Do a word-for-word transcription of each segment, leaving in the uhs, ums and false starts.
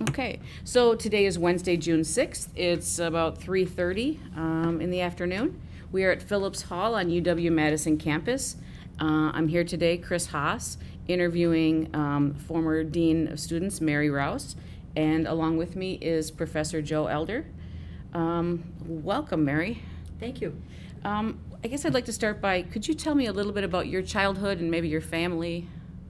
Okay, so today is Wednesday, June sixth. It's about three thirty um, in the afternoon. We are at Phillips Hall on U W-Madison campus. Uh, I'm here today, Chris Haas, interviewing um, former Dean of Students, Mary Rouse, and along with me is Professor Joe Elder. Um, welcome, Mary. Thank you. Um, I guess I'd like to start by, could you tell me a little bit about your childhood and maybe your family?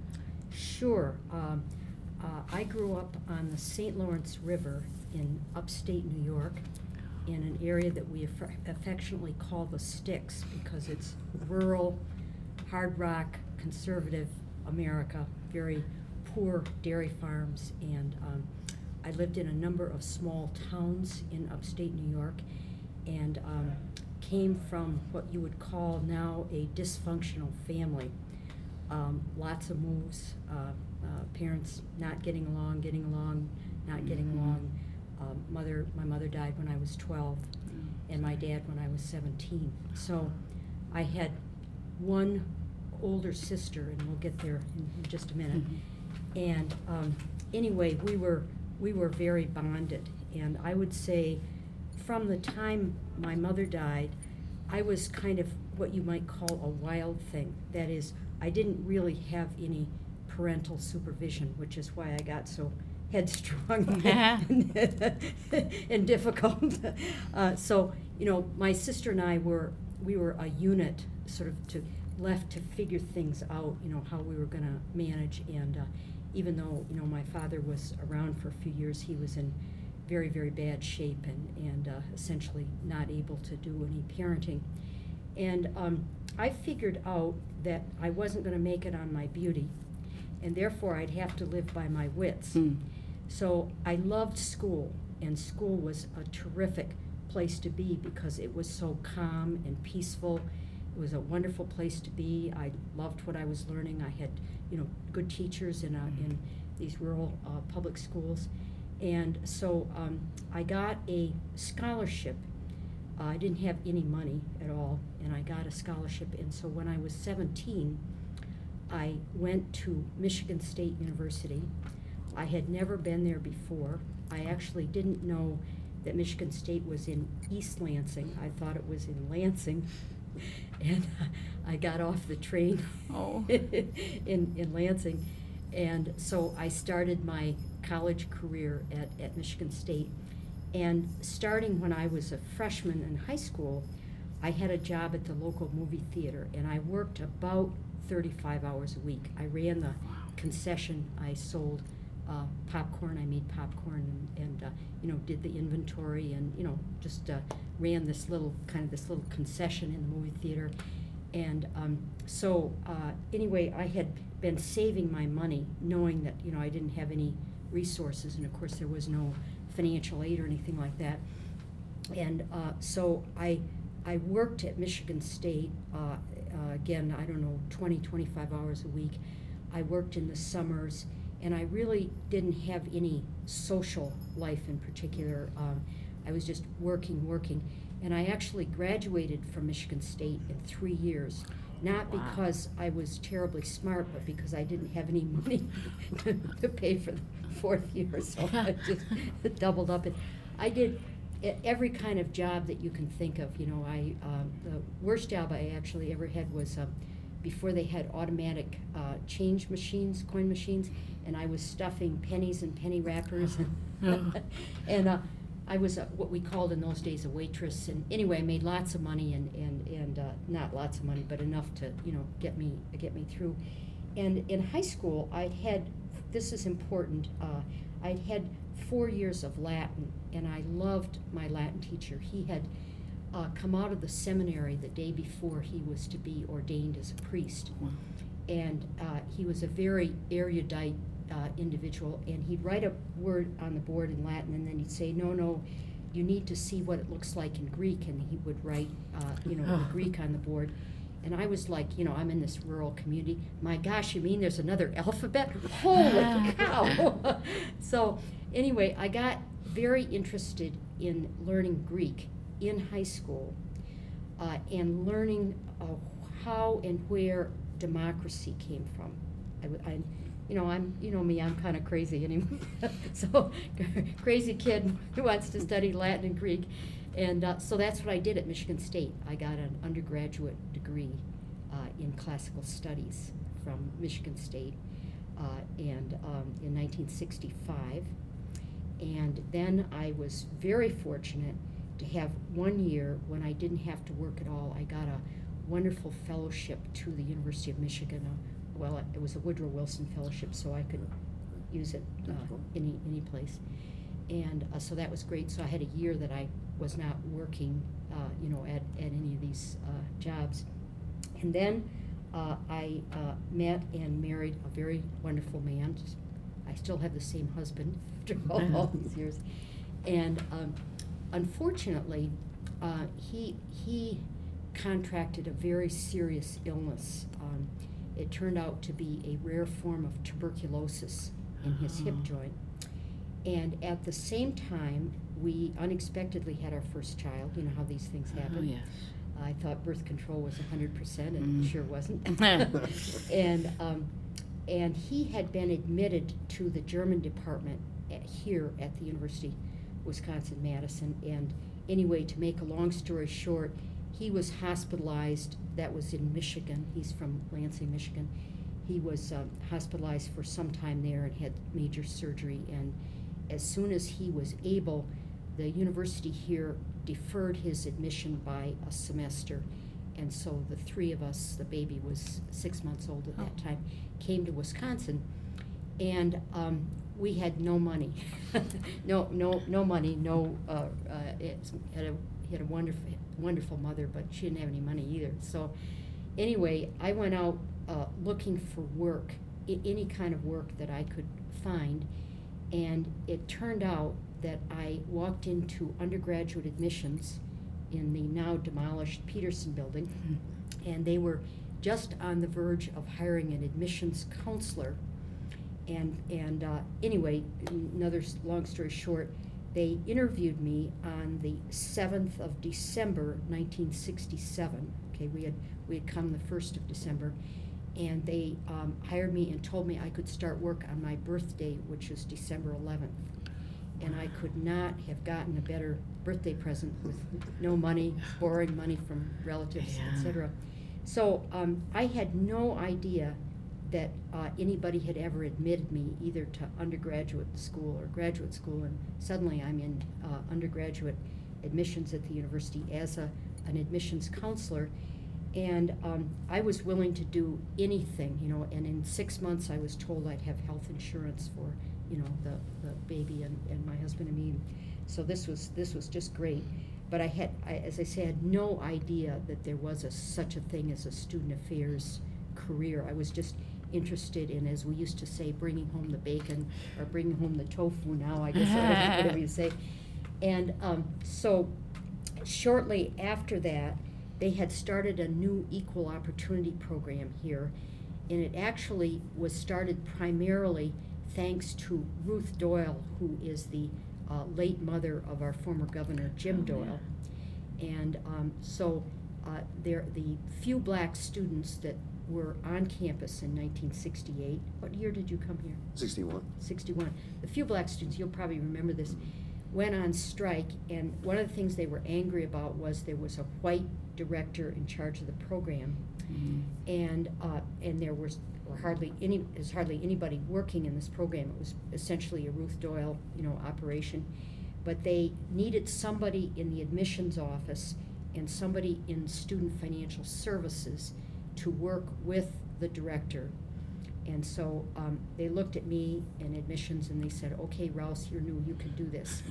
Sure. Um, uh, I grew up on the Saint Lawrence River in upstate New York in an area that we aff- affectionately call the Sticks because it's rural, hard rock, conservative America, very poor dairy farms, and um, I lived in a number of small towns in upstate New York and um, came from what you would call now a dysfunctional family. Um, lots of moves, uh, uh, parents not getting along, getting along, not getting Mhm. along. Um, mother, my mother died when I was twelve, and my dad when I was seventeen. So I had one older sister, and we'll get there in, in just a minute. Mhm. And um, anyway, we were we were very bonded, and I would say, from the time my mother died, I was kind of what you might call a wild thing. That is, I didn't really have any parental supervision, which is why I got so headstrong and, and difficult. Uh, so, you know, my sister and I were, we were a unit, sort of to left to figure things out, you know, how we were going to manage. And uh, even though, you know, my father was around for a few years, he was in very, very bad shape and, and uh, essentially not able to do any parenting. And um, I figured out that I wasn't going to make it on my beauty, and therefore I'd have to live by my wits. Mm. So I loved school, and school was a terrific place to be because it was so calm and peaceful. It was a wonderful place to be. I loved what I was learning. I had, you know, good teachers in, a, in these rural uh, public schools. And so um, I got a scholarship. Uh, I didn't have any money at all, and I got a scholarship. And so when I was seventeen, I went to Michigan State University. I had never been there before. I actually didn't know that Michigan State was in East Lansing. I thought it was in Lansing. And I got off the train Oh. in, in Lansing. And so I started my college career at, at Michigan State. And starting when I was a freshman in high school, I had a job at the local movie theater, and I worked about thirty-five hours a week. I ran the concession. I sold uh, popcorn. I made popcorn and, and uh, you know, did the inventory and, you know, just uh, ran this little, kind of this little concession in the movie theater. And um, so uh, anyway, I had been saving my money, knowing that, you know, I didn't have any resources, and of course there was no financial aid or anything like that. And uh, so I I worked at Michigan State, uh, uh, again, I don't know, twenty, twenty-five hours a week. I worked in the summers, and I really didn't have any social life in particular. Um, I was just working, working. And I actually graduated from Michigan State in three years. Not Wow. because I was terribly smart, but because I didn't have any money to, to pay for the fourth year, so I just doubled up. And I did e- every kind of job that you can think of. You know, I um, the worst job I actually ever had was um, before they had automatic uh, change machines, coin machines, and I was stuffing pennies and penny wrappers, and, and uh, I was a, what we called in those days a waitress. And anyway, I made lots of money, and and and uh, not lots of money, but enough to, you know, get me get me through. And in high school, I had, this is important, uh, I'd had four years of Latin, and I loved my Latin teacher. He had uh, come out of the seminary the day before he was to be ordained as a priest. Wow. And uh, he was a very erudite uh, individual, and he'd write a word on the board in Latin, and then he'd say, no, no, you need to see what it looks like in Greek, and he would write, uh, you know, the Greek on the board. And I was like, you know, I'm in this rural community. My gosh, you mean there's another alphabet? Holy cow! So anyway, I got very interested in learning Greek in high school uh, and learning uh, how and where democracy came from. I, I, you know, I'm, you know me, I'm kind of crazy anyway. So, crazy kid who wants to study Latin and Greek. And uh, so that's what I did at Michigan State. I got an undergraduate degree uh, in classical studies from Michigan State uh, and um, in nineteen sixty-five. And then I was very fortunate to have one year when I didn't have to work at all. I got a wonderful fellowship to the University of Michigan. Uh, well, it was a Woodrow Wilson Fellowship, so I could use it uh, any any place. And uh, so that was great. So I had a year that I was not working, uh, you know, at, at any of these uh, jobs. And then uh, I uh, met and married a very wonderful man. I still have the same husband after all, all these years. And um, unfortunately, uh, he he contracted a very serious illness. Um, it turned out to be a rare form of tuberculosis in his hip joint. And at the same time, we unexpectedly had our first child. You know how these things happen. Oh, yes. I thought birth control was one hundred percent, and Mm. it sure wasn't. and um, and he had been admitted to the German department at, here at the University of Wisconsin-Madison. And anyway, to make a long story short, he was hospitalized. That was in Michigan. He's from Lansing, Michigan. He was um, hospitalized for some time there and had major surgery. And as soon as he was able, the university here deferred his admission by a semester. And so the three of us, the baby was six months old at that time, came to Wisconsin. And um, we had no money. no no no money, no, uh, uh, it had a, he had a wonderful, wonderful mother, but she didn't have any money either. So anyway, I went out uh, looking for work, I- any kind of work that I could find. And it turned out that I walked into undergraduate admissions in the now demolished Peterson building, and they were just on the verge of hiring an admissions counselor. And, and uh, anyway, another s- long story short, they interviewed me on the seventh of December, nineteen sixty-seven. Okay, we had, we had come the first of December. And they um, hired me and told me I could start work on my birthday, which was December eleventh. And I could not have gotten a better birthday present with no money, borrowing money from relatives, Yeah. et cetera. So um, I had no idea that uh, anybody had ever admitted me either to undergraduate school or graduate school, and suddenly I'm in uh, undergraduate admissions at the university as a, an admissions counselor. And um, I was willing to do anything, you know, and in six months I was told I'd have health insurance for, you know, the, the baby and, and my husband and me. So this was this was just great. But I had, I, as I say, I had no idea that there was a, such a thing as a student affairs career. I was just interested in, as we used to say, bringing home the bacon or bringing home the tofu now, I guess, whatever, whatever you say. And um, so shortly after that, they had started a new equal opportunity program here, and it actually was started primarily thanks to Ruth Doyle, who is the uh, late mother of our former governor, Jim Oh, Doyle. And um, so uh, there, the few black students that were on campus in nineteen sixty-eight, what year did you come here? sixty-one. sixty-one. The few black students, you'll probably remember this, went on strike, and one of the things they were angry about was there was a white director in charge of the program, Mhm. and uh, and there was or hardly any there was hardly anybody working in this program. It was essentially a Ruth Doyle, you know, operation, but they needed somebody in the admissions office and somebody in student financial services to work with the director. And so um, they looked at me in admissions and they said, "Okay, Rouse, you're new, you can do this."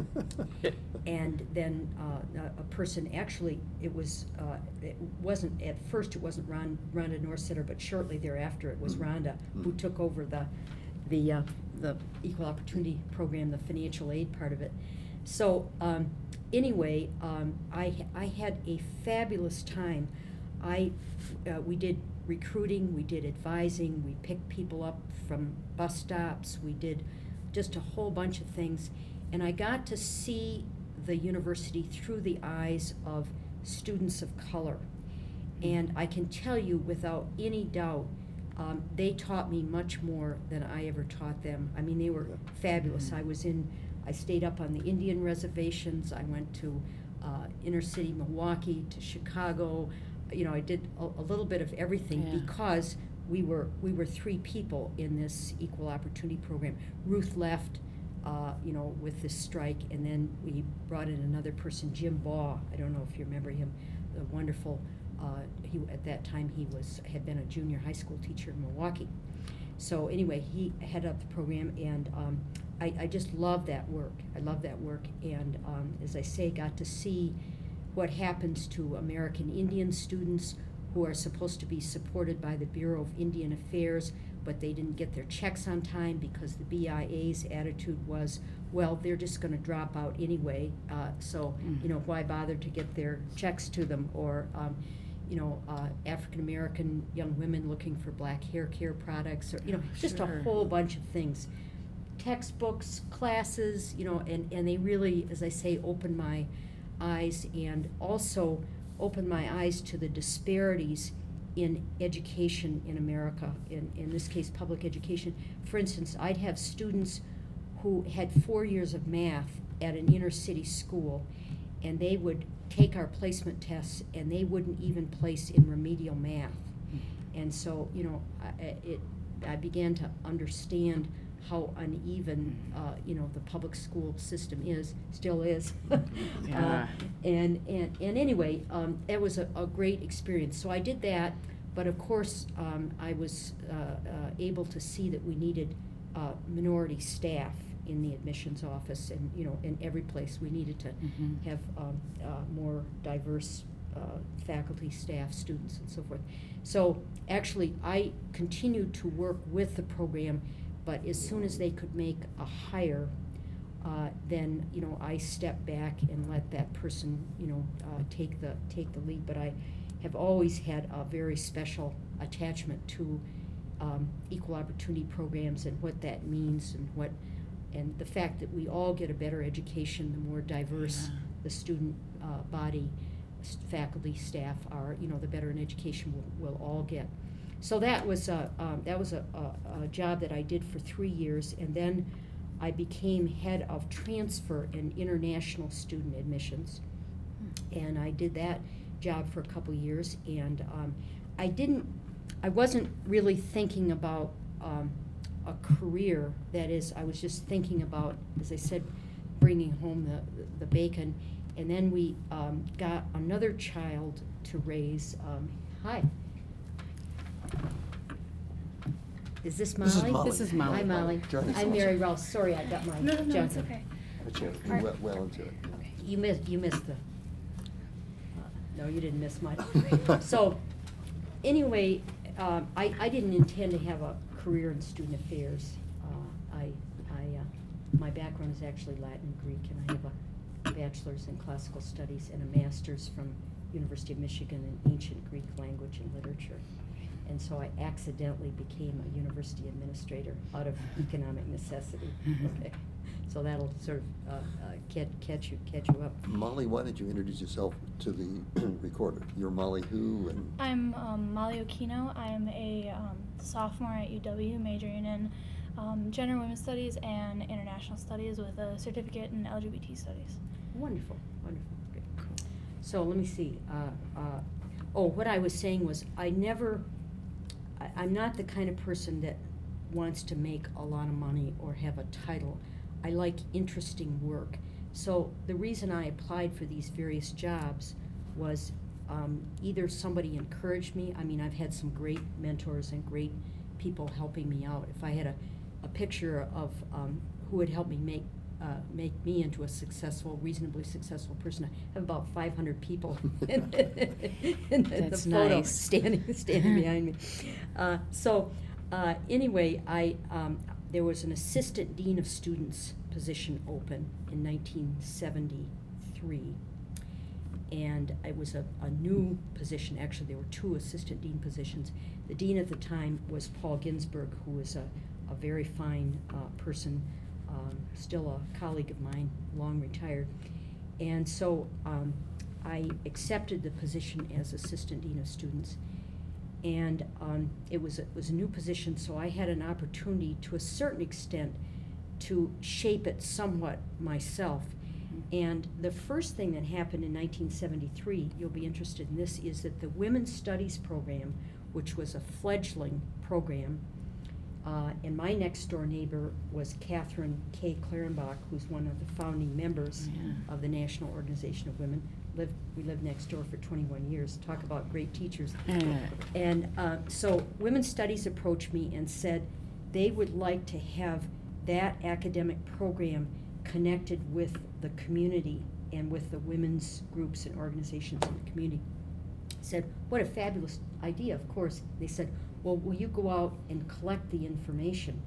And then uh, a, a person, actually, it was, uh, it wasn't, at first it wasn't Ron, Rhonda Norsetter, but shortly thereafter it was Rhonda who Mhm. took over the, the, uh, the Equal Opportunity Program, the financial aid part of it. So um, anyway, um, I, I had a fabulous time. I, uh, we did recruiting, we did advising, we picked people up from bus stops, we did just a whole bunch of things. And I got to see the university through the eyes of students of color. And I can tell you without any doubt Um, they taught me much more than I ever taught them. I mean, they were fabulous. I was in, I stayed up on the Indian reservations. I went to uh, inner city Milwaukee, to Chicago. You know, I did a, a little bit of everything Yeah. because we were we were three people in this equal opportunity program. Ruth left, uh, you know, with this strike, and then we brought in another person, Jim Baugh. I don't know if you remember him, the wonderful. Uh, he at that time he was had been a junior high school teacher in Milwaukee. So anyway, he headed up the program, and um, I, I just love that work. I love that work, and um, as I say, got to see what happens to American Indian students who are supposed to be supported by the Bureau of Indian Affairs, but they didn't get their checks on time because the B I A's attitude was, well, they're just going to drop out anyway, uh, so Mm. you know, why bother to get their checks to them? Or um, you know, uh, African American young women looking for black hair care products, or you know, Oh, just sure. a whole bunch of things. Textbooks, classes, you know, and, and they really, as I say, opened my eyes, and also opened my eyes to the disparities in education in America, in, in this case, public education. For instance, I'd have students who had four years of math at an inner city school, and they would take our placement tests, and they wouldn't even place in remedial math. And so, you know, I, it, I began to understand how uneven, uh, you know, the public school system is, still is. Yeah. uh, and, and, and anyway, um, it was a, a great experience. So I did that, but of course, um, I was uh, uh, able to see that we needed uh, minority staff in the admissions office, and, you know, in every place. We needed to Mhm. have um, uh, more diverse uh, faculty, staff, students, and so forth. So actually, I continued to work with the program, but as soon as they could make a hire, uh, then, you know, I stepped back and let that person, you know, uh, take the take the lead. But I have always had a very special attachment to um, equal opportunity programs and what that means, and what and the fact that we all get a better education the more diverse Yeah. the student uh, body, s- faculty, staff are, you know, the better an education we'll, we'll all get. So that was a, um, that was a, a, a job that I did for three years, and then I became head of transfer and international student admissions, and I did that job for a couple years, and um, I didn't, I wasn't really thinking about um, a career. That is, I was just thinking about, as I said, bringing home the, the bacon. And then we um, got another child to raise. Um, hi. Is this Molly? This is Molly. This is Molly. Hi, Molly. Join us I'm also. Mary Rouse. Sorry, I got my No, no, no, junk. it's okay. But you Alright. went well into it. Okay. You missed, you missed the, uh, no, you didn't miss much. So, anyway, um, I, I didn't intend to have a career in student affairs. Uh, I, I, uh, my background is actually Latin and Greek, and I have a bachelor's in classical studies and a master's from University of Michigan in ancient Greek language and literature. And so I accidentally became a university administrator out of economic necessity. Okay. So that'll sort of uh, uh, catch, catch you catch you up. Molly, why don't you introduce yourself to the recorder? You're Molly who, and I'm um, Molly Okino. I'm a um, sophomore at U W, majoring in um, gender and women's studies and international studies with a certificate in L G B T studies. Wonderful, wonderful. Good. So let me see. Uh, uh, oh, what I was saying was I never, I, I'm not the kind of person that wants to make a lot of money or have a title. I like interesting work. So the reason I applied for these various jobs was um, either somebody encouraged me. I mean, I've had some great mentors and great people helping me out. If I had a, a picture of um, who would help me make uh, make me into a successful, reasonably successful person, I have about five hundred people in, in the, That's the photo nice. standing standing behind me. Uh, so uh, anyway, I um, there was an assistant dean of students position open in nineteen seventy-three, and it was a, a new position. Actually, there were two assistant dean positions. The dean at the time was Paul Ginsberg, who was a, a very fine uh, person, um, still a colleague of mine, long retired. And so um, I accepted the position as assistant dean of students. and um, it was, it was a new position, so I had an opportunity to a certain extent to shape it somewhat myself. And the first thing that happened in nineteen seventy-three, you'll be interested in this, is that the Women's Studies program, which was a fledgling program, uh, and my next door neighbor was Catherine K. Clarenbach, who's one of the founding members Yeah. of the National Organization of Women. Lived, we lived next door for twenty-one years. Talk about great teachers. Yeah. And uh, so Women's Studies approached me and said they would like to have that academic program connected with the community and with the women's groups and organizations in the community. Said, what a fabulous idea, of course. They said, well, will you go out and collect the information?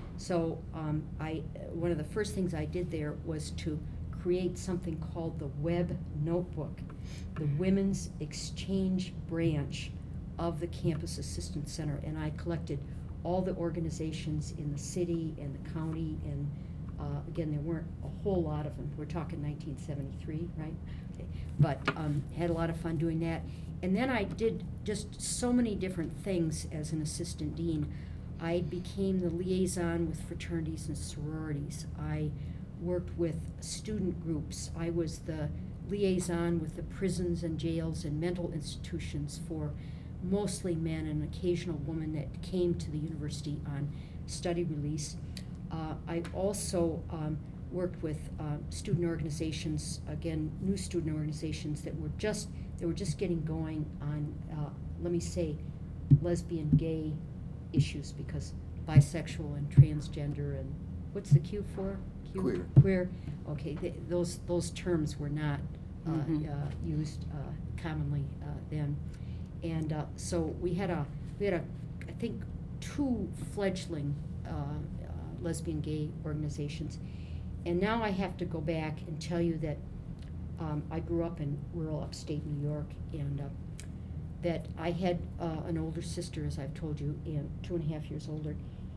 So um, I, one of the first things I did there was to create something called the Web Notebook, the Women's Exchange Branch of the Campus Assistance Center. And I collected all the organizations in the city and the county, and uh, again, there weren't a whole lot of them. We're talking nineteen seventy-three, right? Okay. But um, had a lot of fun doing that. And then I did just so many different things as an assistant dean. I became the liaison with fraternities and sororities. I worked with student groups. I was the liaison with the prisons and jails and mental institutions for mostly men and an occasional woman that came to the university on study release. Uh, I also um, worked with uh, student organizations, again, new student organizations that were just, they were just getting going on, uh, let me say, lesbian, gay issues, because bisexual and transgender and, what's the Q for? Q? Queer. Queer, okay, th those, those terms were not uh, Mhm. uh, used uh, commonly uh, then. And uh, so we had a, we had a, I think, two fledgling uh, uh, lesbian gay organizations. And now I have to go back and tell you that um, I grew up in rural upstate New York, and uh, that I had uh, an older sister, as I've told you, and two and a half years older.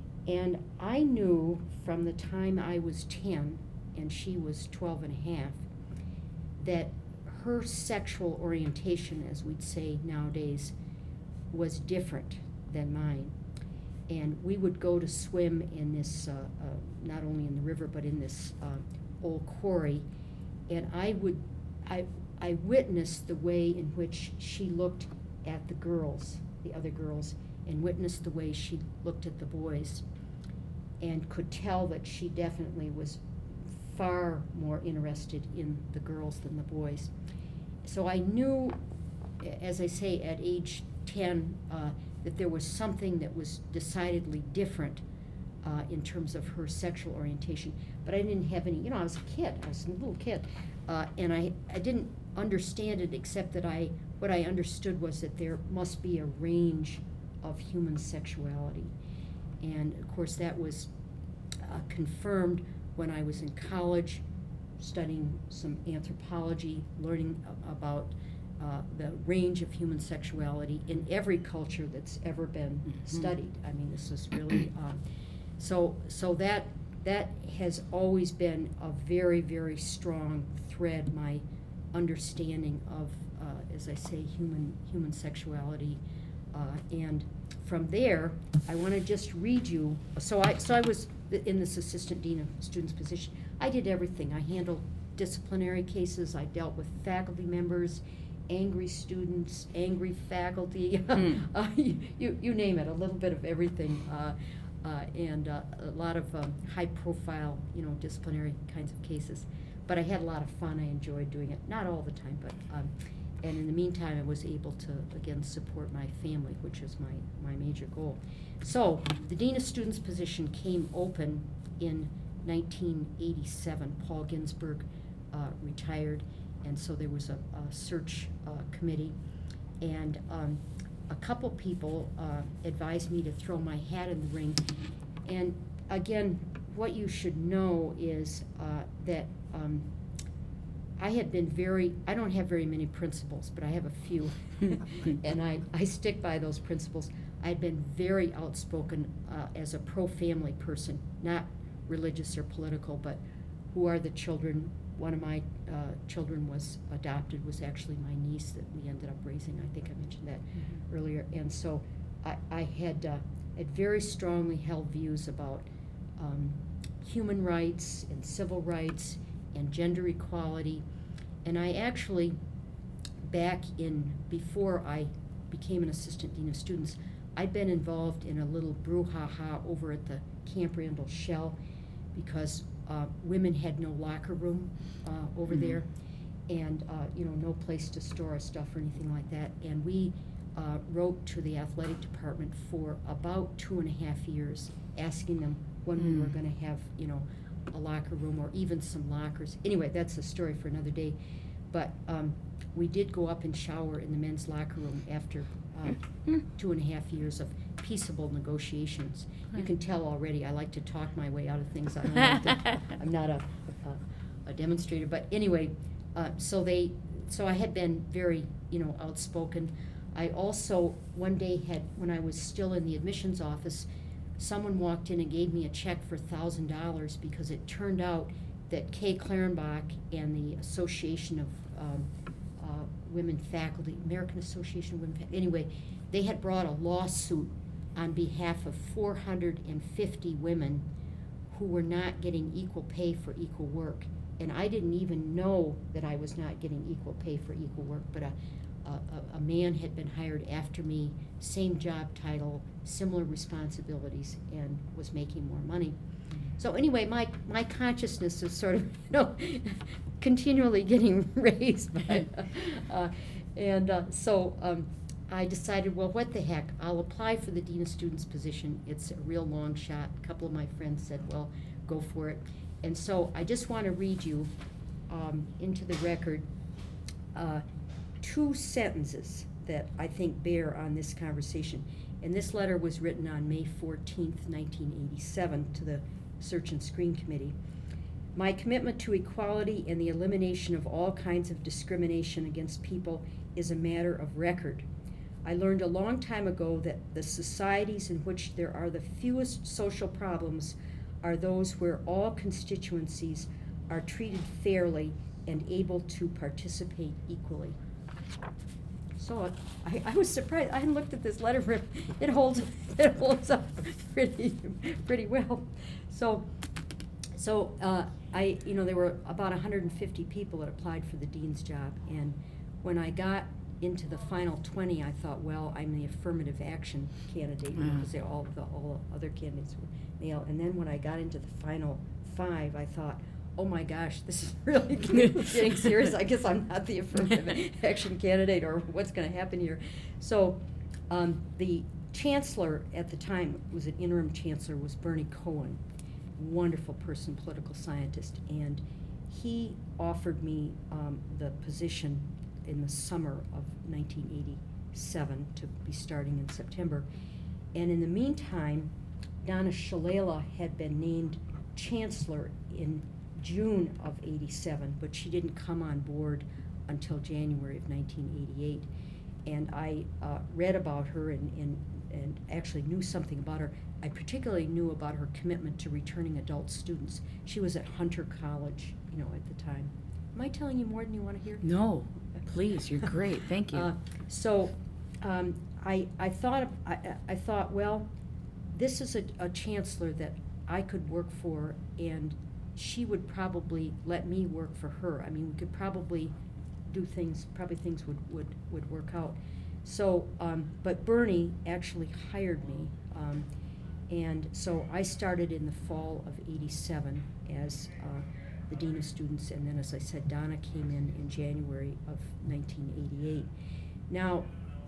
And I knew from the time I was ten and she was twelve and a half that her sexual orientation, as we'd say nowadays, was different than mine. And we would go to swim in this, uh, uh, not only in the river, but in this uh, old quarry. And I would, I, I witnessed the way in which she looked at the girls, the other girls, and witnessed the way she looked at the boys, and could tell that she definitely was far more interested in the girls than the boys. So I knew, as I say, at age ten, uh, that there was something that was decidedly different uh, in terms of her sexual orientation. But I didn't have any, you know, I was a kid, I was a little kid, uh, and I, I didn't understand it, except that I, what I understood was that there must be a range of human sexuality. And of course that was uh, confirmed when I was in college, studying some anthropology, learning a- about uh, the range of human sexuality in every culture that's ever been Mhm. studied. I mean, this is really, um, so, so that, that has always been a very, very strong thread, my understanding of, uh, as I say, human, human sexuality. Uh, and from there, I want to just read you, so I, so I was th- in this assistant dean of students position. I did everything. I handled disciplinary cases, I dealt with faculty members, angry students, angry faculty, Mm. uh, you, you name it, a little bit of everything, uh, uh, and uh, a lot of um, high-profile, you know, disciplinary kinds of cases. But I had a lot of fun. I enjoyed doing it, not all the time, but um, and in the meantime, I was able to, again, support my family, which is my, my major goal. So the Dean of Students position came open in nineteen eighty-seven. Paul Ginsberg uh, retired, and so there was a, a search uh, committee. And um, a couple people uh, advised me to throw my hat in the ring. And again, what you should know is uh, that um, I had been very, I don't have very many principles, but I have a few, and I, I stick by those principles. I'd been very outspoken uh, as a pro-family person, not religious or political, but who are the children, one of my uh, children was adopted, was actually my niece that we ended up raising. I think I mentioned that Mhm. earlier. And so I, I had, uh, had very strongly held views about um, human rights and civil rights and gender equality. And I actually, back in, before I became an assistant dean of students, I'd been involved in a little brouhaha over at the Camp Randall Shell because uh, women had no locker room uh, over Mhm. there, and uh, you know, no place to store our stuff or anything like that. And we uh, wrote to the athletic department for about two and a half years, asking them when we were Mm. going to have, you know, a locker room or even some lockers. Anyway, that's a story for another day. But um, we did go up and shower in the men's locker room after uh, Mm. two and a half years of peaceable negotiations. You Right. can tell already I like to talk my way out of things. I don't like to, I'm not a, a, a demonstrator, but anyway, uh, so they, so I had been very, you know, outspoken. I also one day had, when I was still in the admissions office, someone walked in and gave me a check for a thousand dollars because it turned out that Kay Clarenbach and the Association of um, uh, Women Faculty, American Association of Women Faculty, anyway, they had brought a lawsuit on behalf of four hundred fifty women who were not getting equal pay for equal work. And I didn't even know that I was not getting equal pay for equal work, but a, a, a- a man had been hired after me, same job title, similar responsibilities, and was making more money. So anyway, my, my consciousness is sort of, you know, continually getting raised. By, uh, and uh, so um, I decided, well, what the heck, I'll apply for the Dean of Students position. It's a real long shot. A couple of my friends said, well, go for it. And so I just want to read you um, into the record uh, two sentences that I think bear on this conversation. And this letter was written on May fourteenth, nineteen eighty-seven to the Search and Screen Committee. My commitment to equality and the elimination of all kinds of discrimination against people is a matter of record. I learned a long time ago that the societies in which there are the fewest social problems are those where all constituencies are treated fairly and able to participate equally. So I, I was surprised. I hadn't looked at this letter. For, it holds it holds up pretty pretty well. So so uh, I you know there were about one hundred fifty people that applied for the dean's job, and when I got into the final twenty, I thought, well, I'm the affirmative action candidate Wow. because they all the all other candidates were male. And then when I got into the final five, I thought, oh my gosh, this is really getting serious. I guess I'm not the affirmative action candidate, or what's going to happen here. So um, the chancellor at the time, was an interim chancellor, was Bernie Cohen, wonderful person, political scientist, and he offered me um, the position in the summer of nineteen eighty-seven to be starting in September. And in the meantime, Donna Shalala had been named chancellor in June of eighty-seven, but she didn't come on board until January of nineteen eighty-eight. And I uh, read about her and, and, and actually knew something about her. I particularly knew about her commitment to returning adult students. She was at Hunter College, you know, at the time. Am I telling you more than you want to hear? No, please, you're great, thank you. Uh, so um, I, I thought, I, I thought, well, this is a, a chancellor that I could work for, and she would probably let me work for her. I mean, we could probably do things, probably things would, would, would work out. So, um, but Bernie actually hired me, um, and so I started in the fall of eighty-seven as uh, the Dean of Students, and then, as I said, Donna came in in January of nineteen eighty-eight. Now,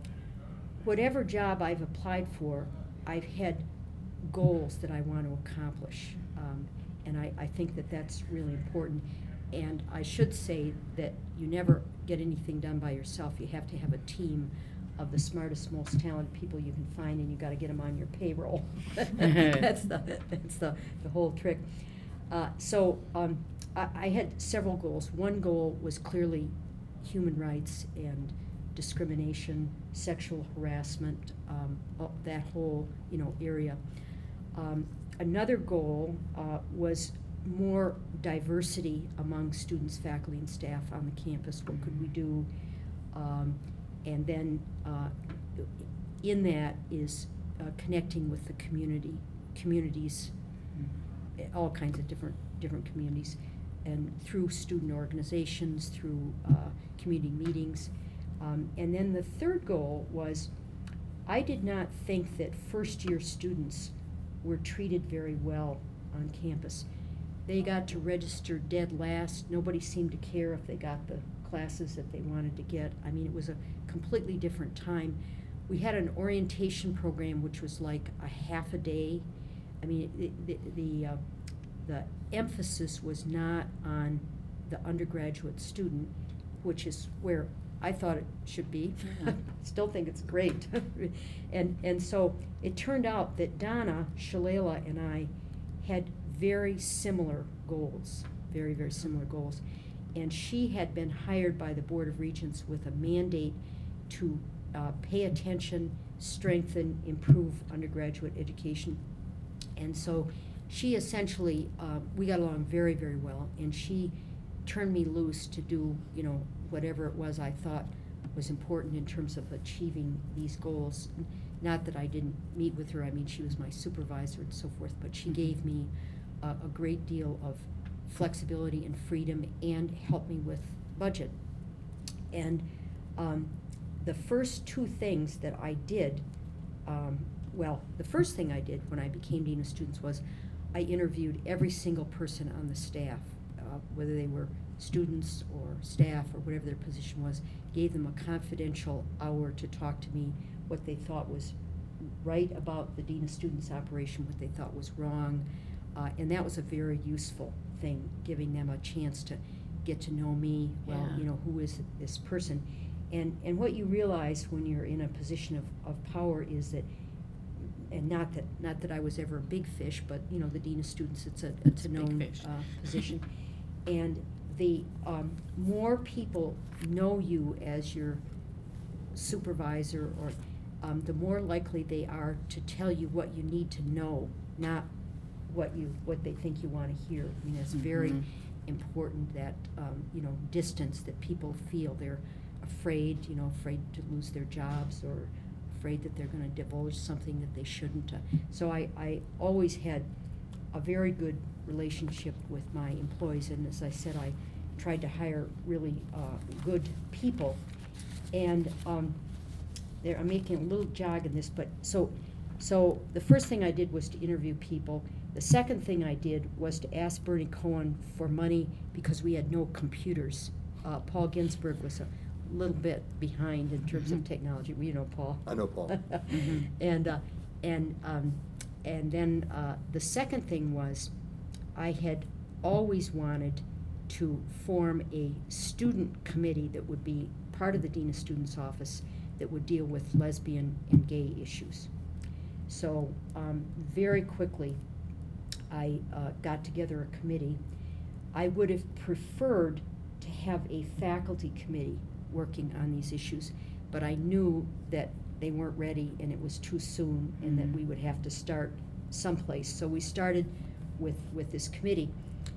whatever job I've applied for, I've had goals that I want to accomplish, um, and I, I think that that's really important. And I should say that you never get anything done by yourself. You have to have a team of the smartest, most talented people you can find, and you got to get them on your payroll. that's the that's the, the whole trick. Uh, so um, I, I had several goals. One goal was clearly human rights and discrimination, sexual harassment, um, uh, that whole you know area. Um, another goal uh, was more diversity among students, faculty, and staff on the campus. What could we do? Um, and then uh, in that is uh, connecting with the community, communities, all kinds of different different communities, and through student organizations, through uh, community meetings. Um, and then the third goal was, I did not think that first-year students were treated very well on campus. They got to register dead last. Nobody seemed to care if they got the classes that they wanted to get. I mean, it was a completely different time. We had an orientation program which was like a half a day. I mean, it, the the, uh, the emphasis was not on the undergraduate student, which is where I thought it should be. Yeah. Still think it's great. and and so it turned out that Donna Shalala and I had very similar goals, very, very similar goals. And she had been hired by the Board of Regents with a mandate to uh, pay attention, strengthen, improve undergraduate education. And so she essentially, uh, we got along very, very well, and she turned me loose to do, you know, whatever it was I thought was important in terms of achieving these goals. Not that I didn't meet with her, I mean, she was my supervisor and so forth, but she gave me a, a great deal of flexibility and freedom and helped me with budget. And um, the first two things that I did, um, well, the first thing I did when I became Dean of Students was I interviewed every single person on the staff, uh, whether they were students or staff or whatever their position was, gave them a confidential hour to talk to me, what they thought was right about the Dean of Students operation, what they thought was wrong, uh, and that was a very useful thing, giving them a chance to get to know me, well, Yeah. you know, who is this person? And and what you realize when you're in a position of, of power is that, and not that not that I was ever a big fish, but you know, the Dean of Students, it's a it's a Big known fish. uh, position, and the um, more people know you as your supervisor, or um, the more likely they are to tell you what you need to know, not what you what they think you want to hear. I mean, it's very Mhm. important that um, you know, distance that people feel. They're afraid, you know, afraid to lose their jobs, or afraid that they're going to divulge something that they shouldn't. Uh, so I, I always had a very good relationship with my employees, and as I said, I tried to hire really uh, good people. And um, there, I'm making a little jog in this, but so, so the first thing I did was to interview people. The second thing I did was to ask Bernie Cohen for money because we had no computers. Uh, Paul Ginsberg was a little bit behind in terms Mhm. of technology. Well, you know Paul. I know Paul. Mhm. And uh, and um, and then uh, the second thing was, I had always wanted to form a student committee that would be part of the Dean of Students office that would deal with lesbian and gay issues. So um, very quickly, I uh, got together a committee. I would have preferred to have a faculty committee working on these issues, but I knew that they weren't ready and it was too soon, and that Mhm. we would have to start someplace. So we started with, with this committee.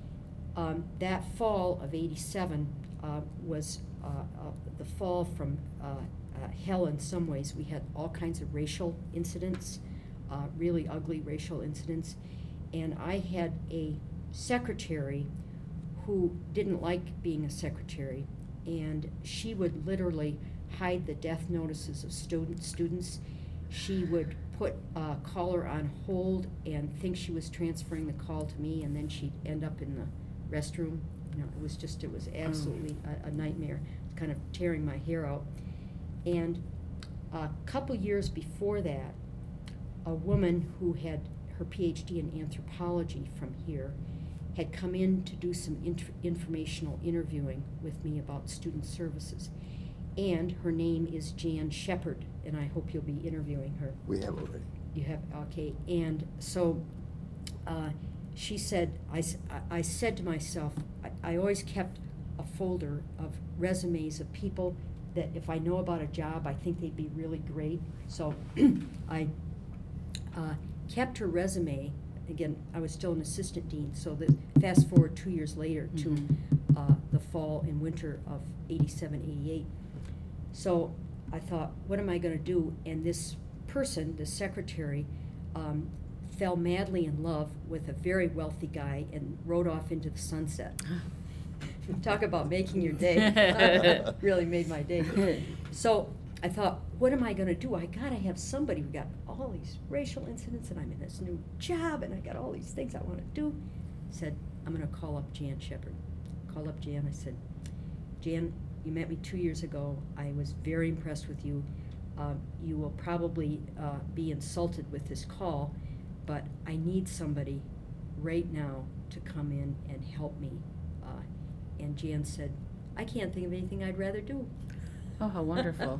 Um, that fall of eighty-seven uh, was uh, uh, the fall from uh, uh, hell in some ways. We had all kinds of racial incidents, uh, really ugly racial incidents, and I had a secretary who didn't like being a secretary, and she would literally hide the death notices of student, students. She would put a caller on hold and think she was transferring the call to me, and then she'd end up in the restroom. You know, it was just, it was absolutely a, a nightmare. It was kind of tearing my hair out. And a couple years before that, a woman who had her PhD in anthropology from here had come in to do some inter- informational interviewing with me about student services. And her name is Jan Shepard, and I hope you'll be interviewing her. We have already. You have, okay. And so uh, she said, I, s- I- I said to myself, I, I always kept a folder of resumes of people that if I know about a job, I think they'd be really great. So I uh, kept her resume again, I was still an assistant dean, so the, fast forward two years later to Mhm. uh, the fall and winter of eighty-seven, eighty-eight. So I thought, what am I gonna do? And this person, the secretary, um, fell madly in love with a very wealthy guy and rode off into the sunset. Talk about making your day. Really made my day. So I thought, what am I gonna do? I gotta have somebody. We got all these racial incidents, and I'm in this new job, and I got all these things I wanna do. Said, I'm gonna call up Jan Shepard. Called up Jan, I said, Jan, you met me two years ago. I was very impressed with you. Um, you will probably uh, be insulted with this call, but I need somebody right now to come in and help me. Uh, and Jan said, I can't think of anything I'd rather do. Oh, how wonderful.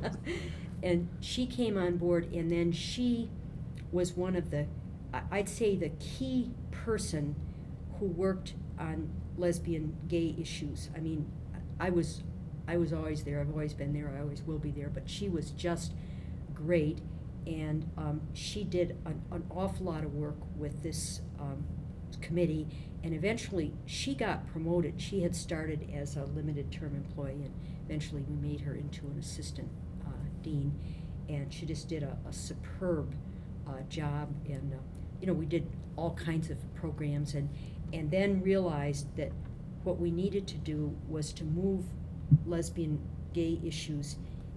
And she came on board, and then she was one of the, I- I'd say the key person who worked on lesbian, gay issues. I mean, I was, I was always there. I've always been there. I always will be there. But she was just great, and um, she did an, an awful lot of work with this um, committee. And eventually, she got promoted. She had started as a limited term employee, and eventually we made her into an assistant uh, dean. And she just did a, a superb uh, job. And uh, you know, we did all kinds of programs, and and then realized that what we needed to do was to move lesbian, gay issues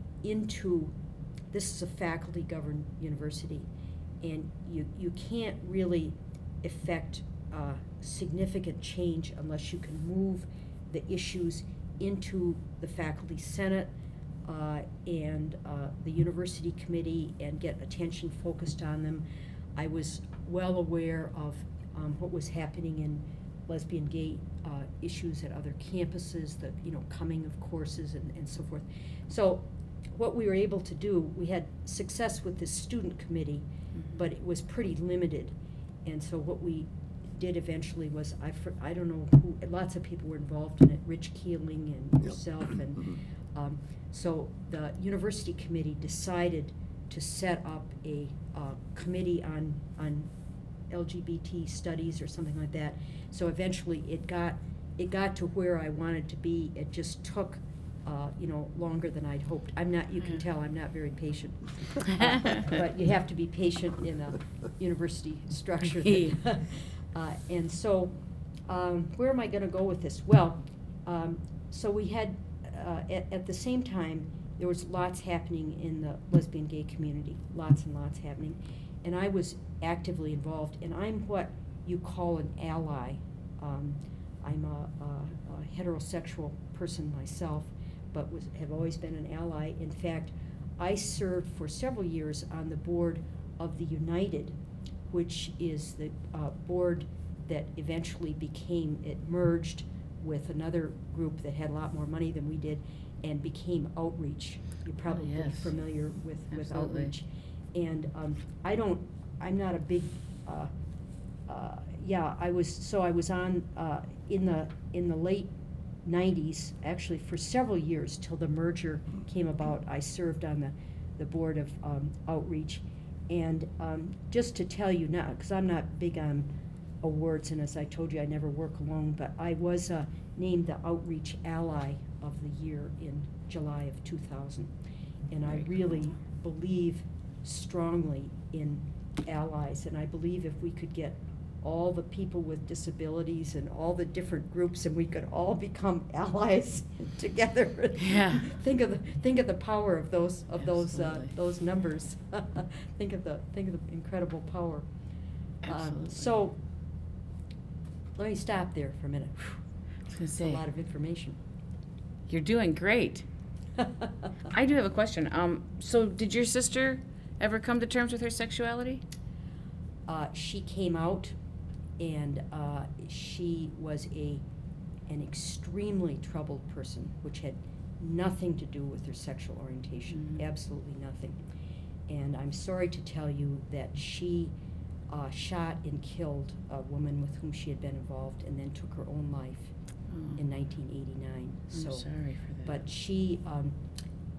into, this is a faculty-governed university, and you, you can't really effect uh, significant change unless you can move the issues into the faculty senate uh, and uh, the university committee and get attention focused on them. I was well aware of um, what was happening in lesbian, gay uh, issues at other campuses, the you know coming of courses and, and so forth. So what we were able to do, we had success with the student committee, Mhm. but it was pretty limited. And so what we did eventually was, I, fr- I don't know who, lots of people were involved in it, Rich Keeling and Yep. yourself, and Mhm. um, so the university committee decided to set up a uh, committee on, on L G B T studies or something like that. So eventually it got, it got to where I wanted to be. It just took, uh, you know, longer than I'd hoped. I'm not, you can Mhm. tell I'm not very patient. Uh, But you have to be patient in a university structure. Uh, and so, um, where am I gonna go with this? Well, um, so we had, uh, at, at the same time, there was lots happening in the lesbian gay community, lots and lots happening. And I was actively involved, and I'm what you call an ally. Um, I'm a, a, a heterosexual person myself, but was, have always been an ally. In fact, I served for several years on the board of the United, which is the uh, board that eventually became, it merged with another group that had a lot more money than we did and became Outreach. You're probably yes. familiar with, with Absolutely. Outreach. And um, I don't, I'm not a big, uh, uh, yeah, I was, so I was on, uh, in the, in the late nineties, actually for several years till the merger came about, I served on the, the board of um, Outreach. And um, just to tell you now, because I'm not big on awards, and as I told you, I never work alone, but I was uh, named the Outreach Ally of the Year in July of two thousand. And I Very really cool. believe strongly in allies, and I believe if we could get all the people with disabilities and all the different groups, and we could all become allies together. Yeah. Think of the think of the power of those of those uh, Absolutely. those numbers. think of the think of the incredible power. Um, Absolutely. so let me stop there for a minute. I was gonna It's a say, lot of information. you're doing great. I do have a question. Um, so did your sister ever come to terms with her sexuality? Uh, she came out, and uh, she was a an extremely troubled person, which had nothing to do with her sexual orientation, Mhm. absolutely nothing. And I'm sorry to tell you that she uh, shot and killed a woman with whom she had been involved, and then took her own life Oh, in nineteen eighty-nine. I'm So, sorry for that. but she um,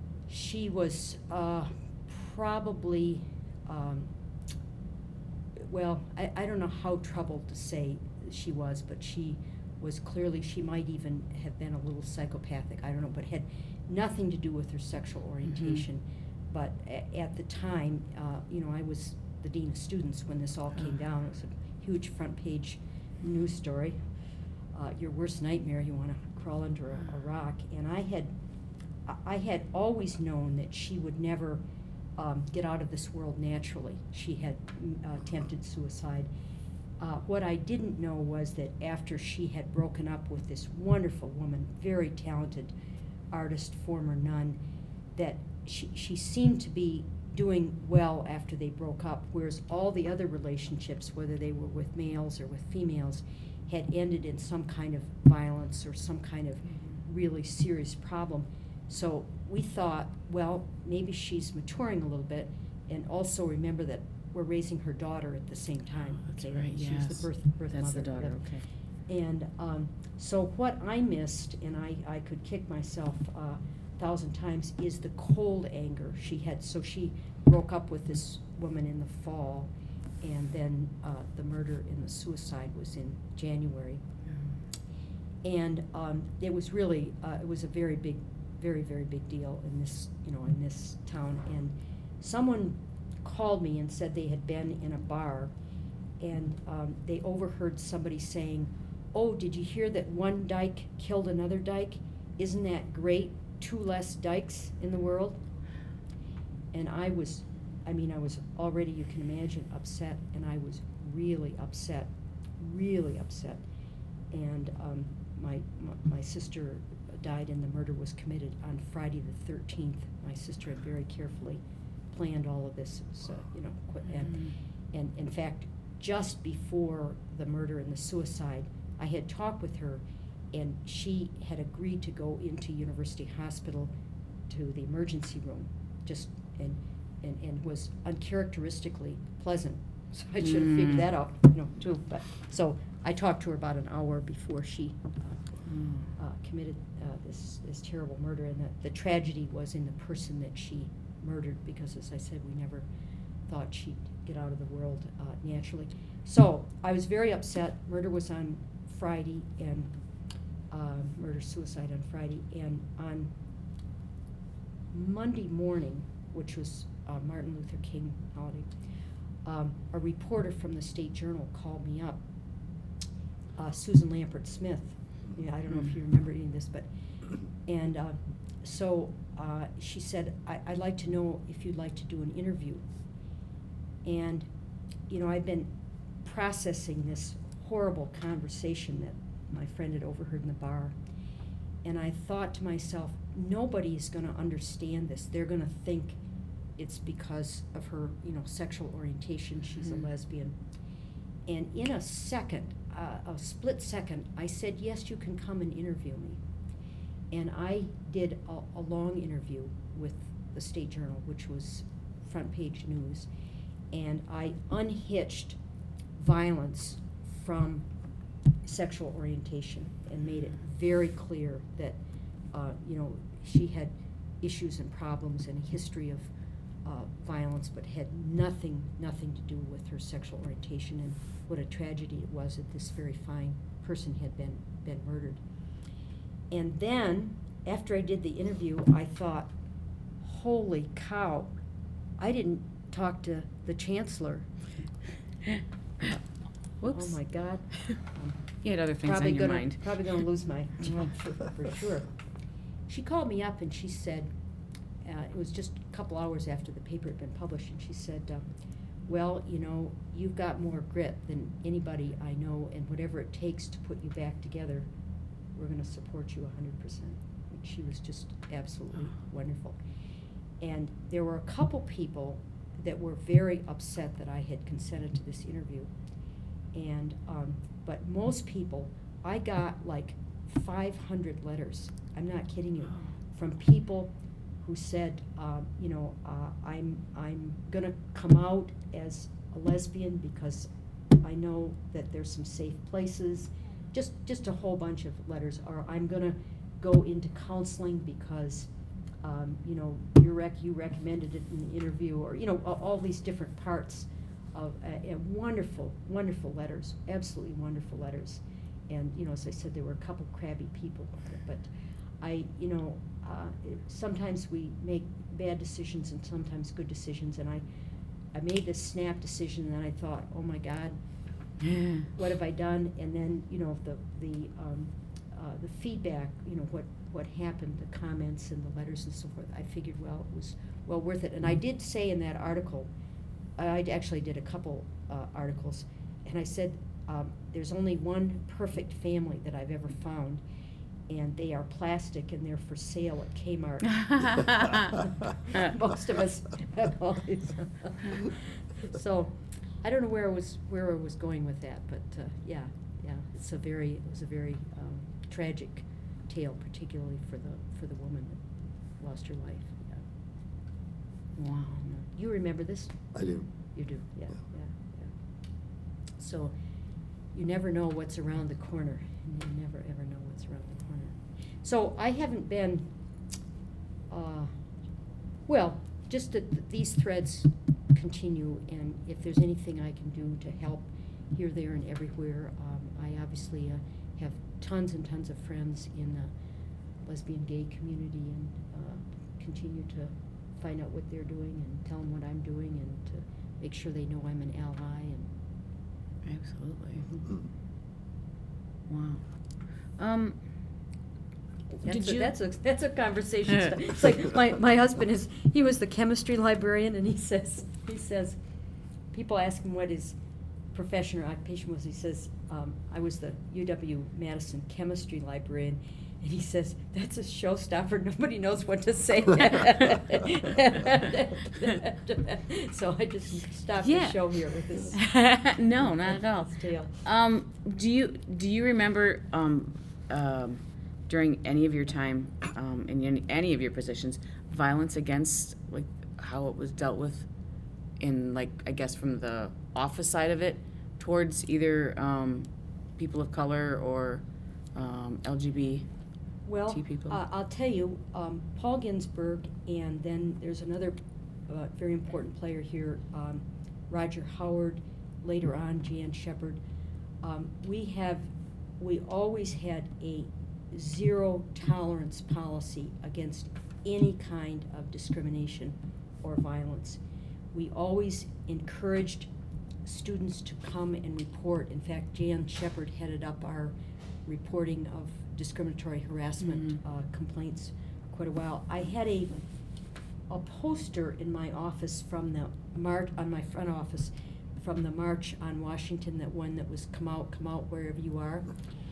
she was uh, probably um, well, I, I don't know how troubled to say she was, but she was clearly, she might even have been a little psychopathic, I don't know, but had nothing to do with her sexual orientation. Mm-hmm. But a, at the time, uh, you know, I was the dean of students when this all came Oh. down. It was a huge front page news story. Uh, your worst nightmare, you want to crawl under a, a rock. And I had, I had always known that she would never um, get out of this world naturally. She had uh, attempted suicide. Uh, what I didn't know was that after she had broken up with this wonderful woman, very talented artist, former nun, that she, she seemed to be doing well after they broke up, whereas all the other relationships, whether they were with males or with females, had ended in some kind of violence or some kind of really serious problem. So we thought, well, maybe she's maturing a little bit, and also remember that we're raising her daughter at the same time. Oh, that's okay? right, She yes. was the birth, birth That's mother. the daughter, yeah. okay. And um, so what I missed, and I, I could kick myself uh, a thousand times, is the cold anger she had. So she broke up with this woman in the fall, and then uh, the murder and the suicide was in January. And um, it was really, uh, it was a very big, very, very big deal in this, you know, in this town. And someone called me and said they had been in a bar, and um, they overheard somebody saying, "Oh, did you hear that one dyke killed another dyke? Isn't that great? Two less dykes in the world." And I was, I mean, I was already, you can imagine, upset, and I was really upset, really upset. And um, my, my my sister died, and the murder was committed on Friday the thirteenth. My sister had very carefully planned all of this, so, you know, qu- and, and in fact, just before the murder and the suicide, I had talked with her, and she had agreed to go into University Hospital to the emergency room, just, and, and, and was uncharacteristically pleasant. So I should have Mm. figured that out, you know, too. But, so I talked to her about an hour before she Mm. uh, committed uh, this, this terrible murder, and the, the tragedy was in the person that she murdered, because, as I said, we never thought she'd get out of the world uh, naturally. So I was very upset. Murder was on Friday, and uh, murder-suicide on Friday, and on Monday morning, which was uh, Martin Luther King holiday, um, a reporter from the State Journal called me up, uh, Susan Lampert Smith. Yeah, I don't know if you remember any of this, but, and uh, so uh, she said, I, I'd like to know if you'd like to do an interview. And, you know, I've been processing this horrible conversation that my friend had overheard in the bar. And I thought to myself, nobody's going to understand this. They're going to think it's because of her, you know, sexual orientation. She's Mhm. a lesbian. And in a second, uh, a split second, I said, yes, you can come and interview me. And I did a, a long interview with the State Journal, which was front page news. And I unhitched violence from sexual orientation and made it very clear that, uh, you know, she had issues and problems and a history of uh, violence, but had nothing, nothing to do with her sexual orientation, and what a tragedy it was that this very fine person had been, been murdered. And then, after I did the interview, I thought, holy cow, I didn't talk to the chancellor. Whoops. Oh my God. Um, You had other things probably on your gonna, mind. Probably gonna lose my job for, for sure. She called me up and she said, uh, it was just a couple hours after the paper had been published, and she said, uh, well, you know, you've got more grit than anybody I know, and whatever it takes to put you back together, we're gonna support you a hundred percent. She was just absolutely wonderful. And there were a couple people that were very upset that I had consented to this interview. And, um, but most people, I got like five hundred letters, I'm not kidding you, from people who said, um, you know, uh, I'm, I'm gonna come out as a lesbian because I know that there's some safe places, just, just a whole bunch of letters, or I'm gonna go into counseling because, um, you know, you rec- you recommended it in the interview, or, you know, all, all these different parts of uh, uh, wonderful, wonderful letters, absolutely wonderful letters. And, you know, as I said, there were a couple crabby people, but I, you know, uh, it, sometimes we make bad decisions and sometimes good decisions, and I, I made this snap decision, and then I thought, oh my God, what have I done? And then, you know, the the um, uh, the feedback, you know, what what happened, the comments and the letters and so forth. I figured, well, it was well worth it. And I did say in that article, I actually did a couple uh, articles, and I said, um, there's only one perfect family that I've ever found, and they are plastic and they're for sale at Kmart. Most of us have all these. So, I don't know where I was where I was going with that, but uh, yeah, yeah, it's a very it was a very um, tragic tale, particularly for the for the woman that lost her life. Yeah. Wow. And, uh, you remember this? I do. You do, yeah, Yeah. yeah, yeah. So, you never know what's around the corner, and you never ever know what's around the corner. So I haven't been, uh, well, just that th- these threads continue, and if there's anything I can do to help here, there, and everywhere, um, I obviously uh, have tons and tons of friends in the lesbian gay community, and uh, continue to find out what they're doing and tell them what I'm doing, and to make sure they know I'm an ally. And Absolutely. Mhm. Wow. Um, That's did a, you? that's a that's a conversation. stuff. It's like my, my husband is he was the chemistry librarian, and he says he says people ask him what his profession or occupation was. He says um, I was the U W Madison chemistry librarian, and he says that's a showstopper. Nobody knows what to say. So I just stopped Yeah. the show here with this. No, not at all. this tale. Um, do you do you remember um, um, during any of your time um, in any, any of your positions, violence against, like, how it was dealt with in, like, I guess from the office side of it towards either um, people of color or um, L G B T Well, people? uh, I'll tell you, um, Paul Ginsberg, and then there's another uh, very important player here, um, Roger Howard, later on Jan Shepard. Um, we have, we always had a zero tolerance policy against any kind of discrimination or violence. We always encouraged students to come and report. In fact, Jan Shepard headed up our reporting of discriminatory harassment Mhm. uh, complaints quite a while. I had a a poster in my office from the march on my front office from the March on Washington, that one that was "Come out, come out, wherever you are,"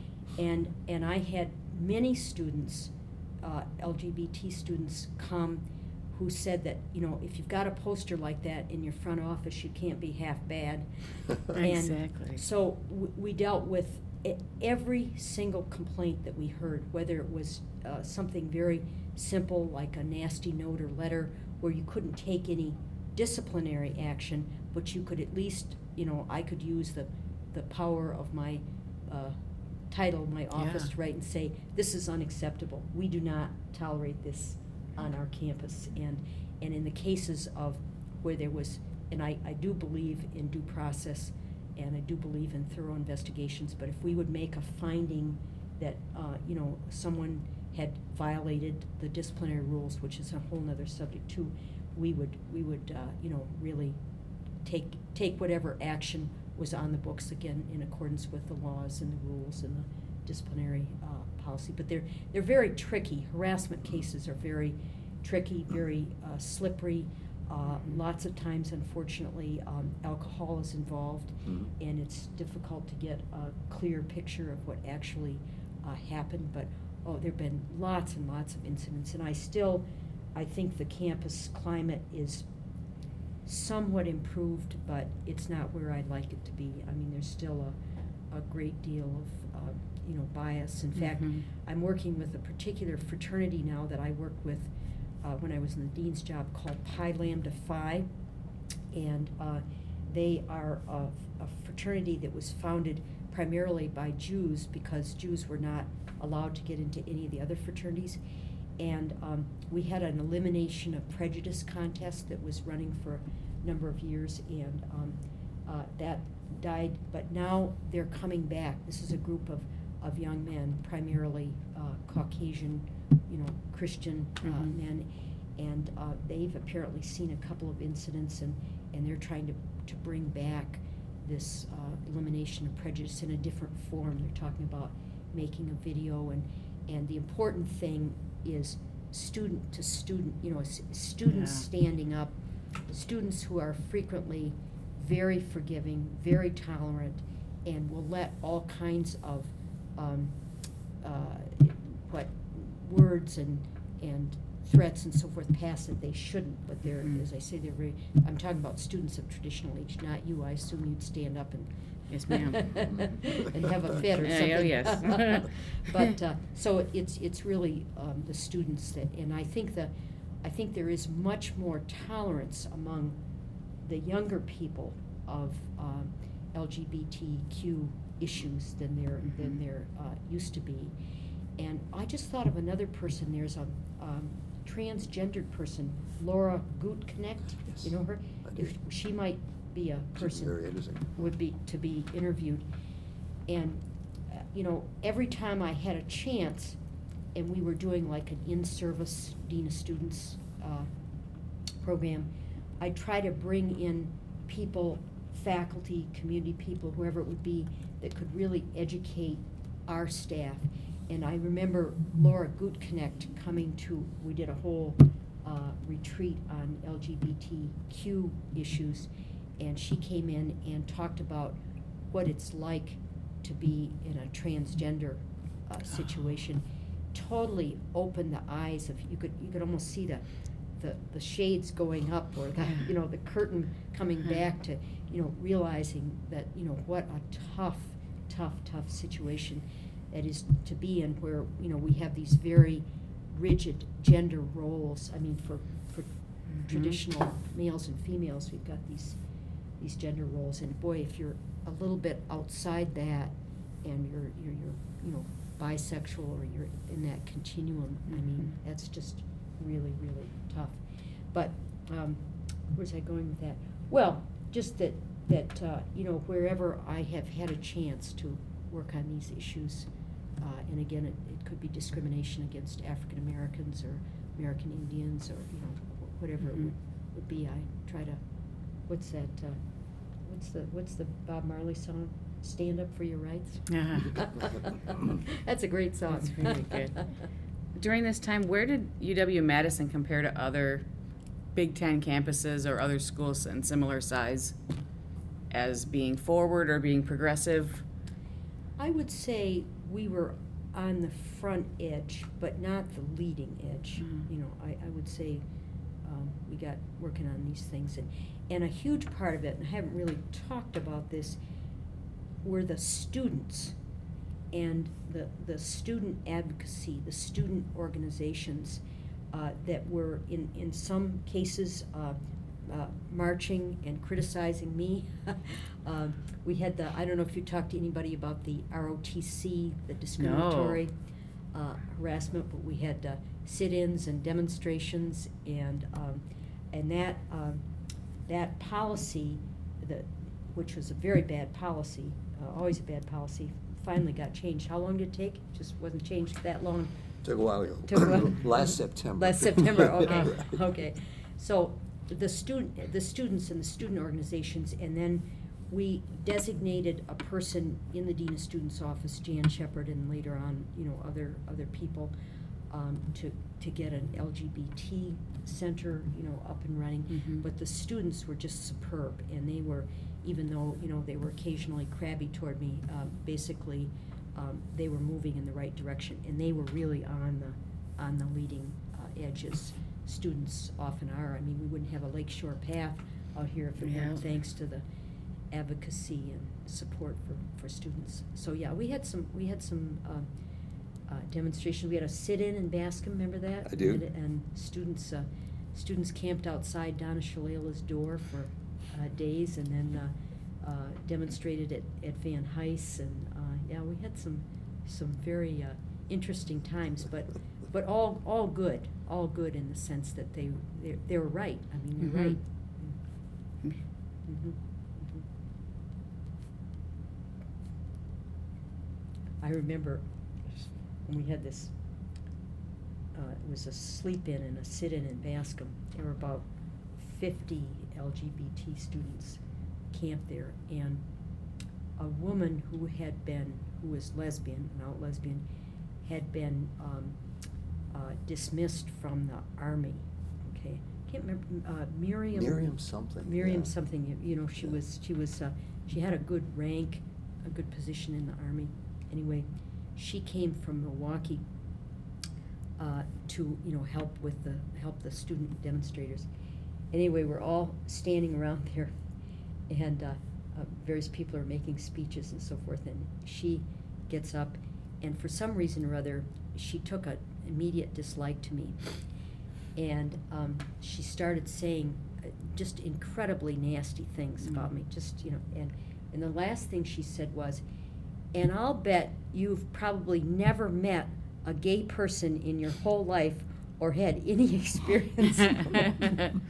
and and I had many students, uh, L G B T students, come who said that, you know, if you've got a poster like that in your front office, you can't be half bad. And Exactly. so w- we dealt with e- every single complaint that we heard, whether it was uh, something very simple like a nasty note or letter where you couldn't take any disciplinary action, but you could at least, you know, I could use the, the power of my uh, title, my office, Yeah. to write and say, this is unacceptable. We do not tolerate this on our campus. And and in the cases of where there was, and I, I do believe in due process, and I do believe in thorough investigations, but if we would make a finding that, uh, you know, someone had violated the disciplinary rules, which is a whole nother subject too, we would, we would, uh, you know, really take, take whatever action was on the books, again, in accordance with the laws and the rules and the disciplinary uh, policy. But they're, they're very tricky. Harassment cases are very tricky, very uh, slippery. Uh, lots of times, unfortunately, um, alcohol is involved, Mhm. and it's difficult to get a clear picture of what actually uh, happened. But oh, there have been lots and lots of incidents, and I still, I think the campus climate is somewhat improved, but it's not where I'd like it to be. I mean, there's still a, a great deal of, uh, you know, bias. In fact, Mhm. I'm working with a particular fraternity now that I worked with uh, when I was in the dean's job, called Pi Lambda Phi, and uh, they are a, a fraternity that was founded primarily by Jews, because Jews were not allowed to get into any of the other fraternities. And um, we had an elimination of prejudice contest that was running for a number of years, and um, uh, that died, but now they're coming back. This is a group of, of young men, primarily uh, Caucasian, you know, Christian uh, Mhm. men, and uh, they've apparently seen a couple of incidents, and, and they're trying to, to bring back this uh, elimination of prejudice in a different form. They're talking about making a video, and, and the important thing is student to student, you know, s- students Yeah. standing up, students who are frequently very forgiving, very tolerant, and will let all kinds of um, uh, what words and and threats and so forth pass that they shouldn't. But they're, Mhm. as I say, they're very. I'm talking about students of traditional age, not you. I assume you'd stand up and. Yes, ma'am. and have a fit or Yeah, something. oh, yes. But uh, so it's it's really um, the students that, and I think the, I think there is much more tolerance among the younger people of um, L G B T Q issues than there than Mhm. there uh, used to be. And I just thought of another person. There's a um, transgendered person, Laura Gutknecht. Yes, You know her? I do. If she might be a She's person very interesting. would be to be interviewed. And uh, you know, every time I had a chance, and we were doing like an in-service Dean of Students uh, program, I try to bring in people, faculty, community people, whoever it would be, that could really educate our staff. And I remember Laura Gutknecht coming to, we did a whole uh, retreat on L G B T Q issues, and she came in and talked about what it's like to be in a transgender uh, situation. Totally opened the eyes of, you could you could almost see the the, the shades going up, or the, you know, the curtain coming back to, you know, realizing that, you know, what a tough, tough, tough situation that is to be in, where, you know, we have these very rigid gender roles. I mean, for for Mhm. traditional males and females, we've got these these gender roles, and boy, if you're a little bit outside that, and you're you're, you're you know, bisexual, or you're in that continuum, I mean, Mhm. that's just really, really tough. But um, where's I going with that? Well, just that that uh, you know, wherever I have had a chance to work on these issues, uh, and again, it, it could be discrimination against African Americans or American Indians, or, you know, wh- whatever it Mhm. would, would be. I try to, what's that? Uh, what's the what's the Bob Marley song? Stand up for your rights. Yeah. That's a great song. That's really good. During this time, where did U W-Madison compare to other Big Ten campuses or other schools in similar size as being forward or being progressive? I would say we were on the front edge, but not the leading edge. Mhm. You know, I, I would say um, we got working on these things. And, and a huge part of it, and I haven't really talked about this, were the students and the, the student advocacy, the student organizations uh, that were, in, in some cases, uh, uh, marching and criticizing me. um, we had the, I don't know if you talked to anybody about the R O T C, the discriminatory uh, harassment, but we had uh, sit-ins and demonstrations, and um, and that um, that policy, that which was a very bad policy, uh, always a bad policy, finally got changed. How long did it take? Just wasn't changed that long. Took a while ago. Took a while. Last September. Last September, okay, Right. okay. So the student, the students and the student organizations, and then we designated a person in the Dean of Students office, Jan Shepherd, and later on, you know, other, other people, um, to, to get an L G B T center, you know, up and running. Mhm. But the students were just superb, and they were, even though, you know, they were occasionally crabby toward me, um, basically, um, they were moving in the right direction, and they were really on the, on the leading uh, edges. Students often are. I mean, we wouldn't have a Lakeshore Path out here if it weren't Yeah. thanks to the advocacy and support for, for students. So yeah, we had some we had some um, uh, demonstrations. We had a sit-in in Bascom. Remember that? I do. And, and students uh, students camped outside Donna Shalala's door for uh, days, and then uh, uh, demonstrated at, at Van Hise. And uh, yeah, we had some some very uh, interesting times, but but all all good, all good in the sense that they they, they were right. I mean, you're Mhm. right. Mhm. Mhm. Mhm. I remember when we had this, uh, it was a sleep-in and a sit-in in Bascom. There were about fifty L G B T students camped there, and a woman who had been, who was lesbian, an out lesbian, had been um, uh, dismissed from the Army, okay? Can't remember, uh, Miriam. Miriam something. Miriam yeah. something, you- you know, she Yeah. was, she was, uh, she had a good rank, a good position in the Army. Anyway, she came from Milwaukee uh, to, you know, help with the, help the student demonstrators. Anyway, we're all standing around there, and uh, uh, various people are making speeches and so forth, and she gets up, and for some reason or other, she took an immediate dislike to me. And um, she started saying uh, just incredibly nasty things Mm. about me, just, you know, and, and the last thing she said was, and I'll bet you've probably never met a gay person in your whole life or had any experience. and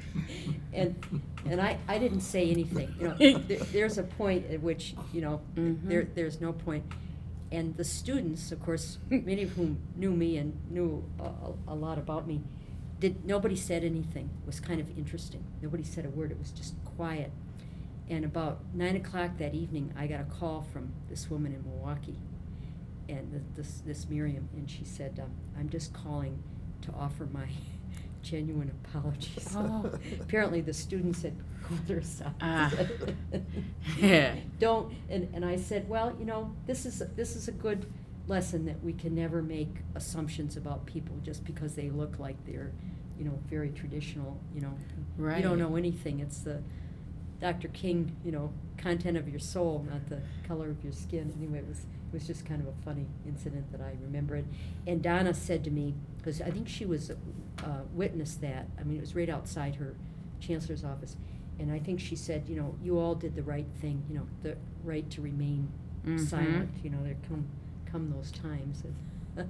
and I, I didn't say anything, you know, there, there's a point at which, you know, Mhm. there there's no point. And the students, of course, many of whom knew me and knew a, a, a lot about me, did nobody said anything. It was kind of interesting. Nobody said a word. It was just quiet. And about nine o'clock that evening, I got a call from this woman in Milwaukee, and th- this this Miriam, and she said, um, "I'm just calling to offer my genuine apologies." Oh. Apparently, the students had called her aside. Ah. Yeah. Don't. And, and I said, well, you know, this is this is a good lesson that we can never make assumptions about people just because they look like they're, you know, very traditional. You know, Right. you don't know anything. It's the Doctor King, you know, content of your soul, not the color of your skin. Anyway, it was it was just kind of a funny incident that I remember it. And Donna said to me, because I think she was uh, witnessed that. I mean, it was right outside her chancellor's office, and I think she said, you know, you all did the right thing. You know, the right to remain Mhm. silent. You know, there come come those times. And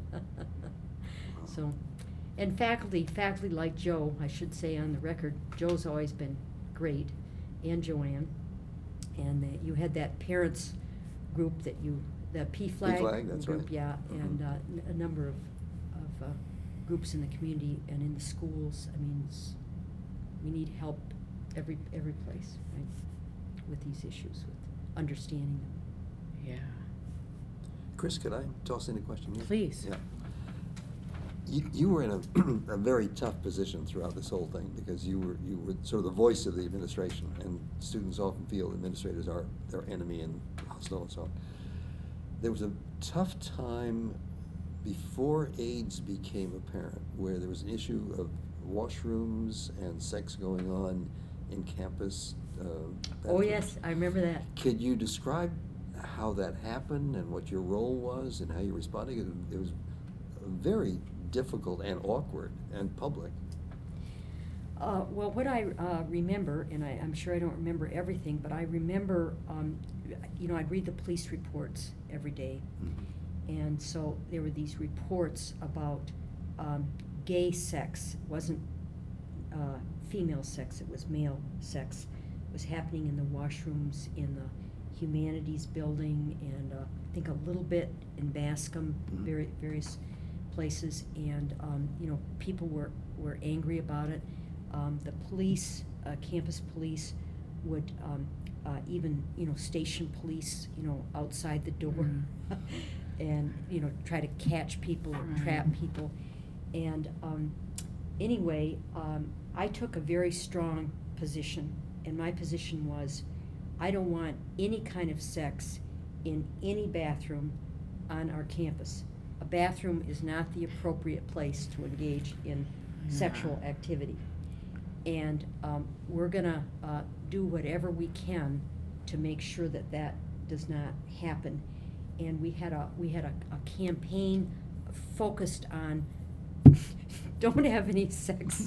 so, and faculty, faculty like Joe, I should say on the record, Joe's always been great, and Joanne, and that you had that parents group that you, the P flag P-flag, that's group, right. yeah, Mhm. and uh, n- a number of of uh, groups in the community and in the schools. I mean, it's, we need help every every place, right, with these issues, with understanding them. Yeah. Chris, could I toss in a question here? Please. Yeah. You, you were in a, a very tough position throughout this whole thing because you were you were sort of the voice of the administration, and students often feel administrators are their enemy and hostile and so on. There was a tough time before AIDS became apparent, where there was an issue of washrooms and sex going on in campus. Uh, Oh, bathrooms. yes, I remember that. Could you describe how that happened and what your role was and how you responded? It, it was very difficult and awkward and public. Uh, well, what I uh, remember, and I, I'm sure I don't remember everything, but I remember, um, you know, I'd read the police reports every day, Mm-hmm. and so there were these reports about um, gay sex. It wasn't uh, female sex, it was male sex. It was happening in the washrooms in the humanities building, and uh, I think a little bit in Bascom, Mhm. very, various places, and um, you know, people were, were angry about it. Um, the police, uh, campus police, would um, uh, even, you know, station police, you know, outside the door, Mm. and you know, try to catch people or trap Right. people. And um, anyway, um, I took a very strong position, and my position was, I don't want any kind of sex in any bathroom on our campus. A bathroom is not the appropriate place to engage in Yeah. sexual activity. And um, we're gonna uh, do whatever we can to make sure that that does not happen. And we had a we had a, a campaign focused on don't have any sex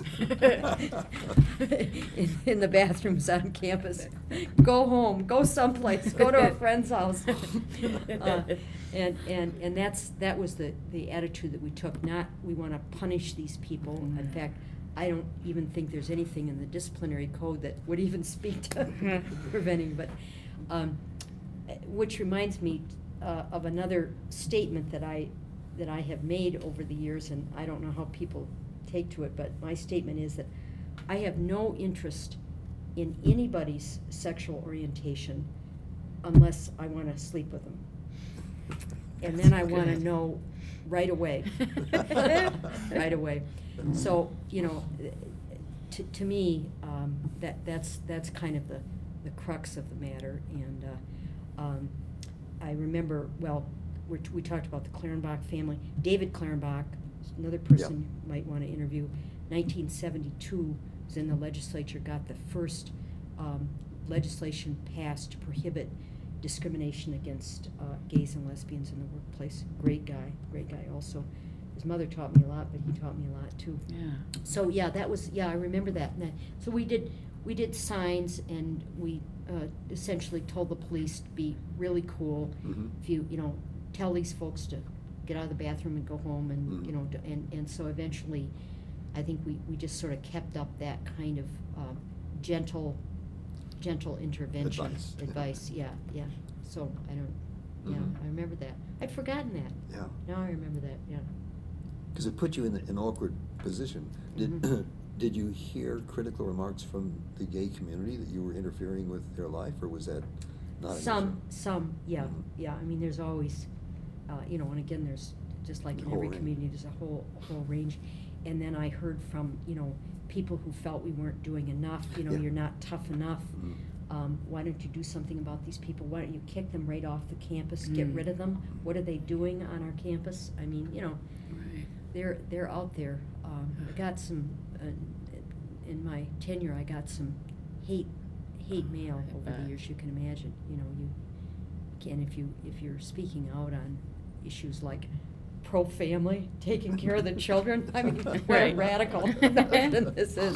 in, in the bathrooms on campus. Go home. Go someplace. Go to a friend's house. Uh, and, and, and that's that was the, the attitude that we took. Not we want to punish these people. In fact, I don't even think there's anything in the disciplinary code that would even speak to preventing. But um, which reminds me, uh, of another statement that I, that I have made over the years, and I don't know how people take to it, but my statement is that I have no interest in anybody's sexual orientation unless I want to sleep with them. And then I want to Good. know right away. Right away. So, you know, to, to me, um, that, that's, that's kind of the, the crux of the matter. And uh, um, I remember, well, we're, we talked about the Clarenbach family. David Clarenbach, another person you might want to interview, nineteen seventy-two, was in the legislature, got the first um, legislation passed to prohibit discrimination against uh, gays and lesbians in the workplace. Great guy, great guy also. His mother taught me a lot, but he taught me a lot too. Yeah. So yeah, that was, yeah, I remember that. And that- So we did, we did signs, and we uh, essentially told the police to be really cool. Mhm. If you, you know, tell these folks to get out of the bathroom and go home, and, Mhm. you know, to- and, and so eventually, I think we, we just sort of kept up that kind of um, gentle, gentle intervention. Advice, yeah. Advice, yeah, yeah. So, I don't, yeah, Mhm. I remember that. I'd forgotten that. Yeah. Now I remember that, yeah. Because it put you in an awkward position. Did, Mhm. did you hear critical remarks from the gay community that you were interfering with their life, or was that not an Some, issue? some, yeah, Mhm. yeah, I mean, there's always, uh, you know, and again, there's, just like The in whole every range. community, there's a whole, whole range. And then I heard from, you know, people who felt we weren't doing enough, you know, Yeah. you're not tough enough. Mhm. Um, why don't you do something about these people? Why don't you kick them right off the campus, get Mm. rid of them? What are they doing on our campus? I mean, you know, Right. they're, they're out there. Um, I got some, uh, in my tenure, I got some hate, hate mail I over bet. the years, you can imagine, you know, you can, if you, if you're speaking out on issues like pro-family, taking care of the children, I mean, what a Right. radical notion this is.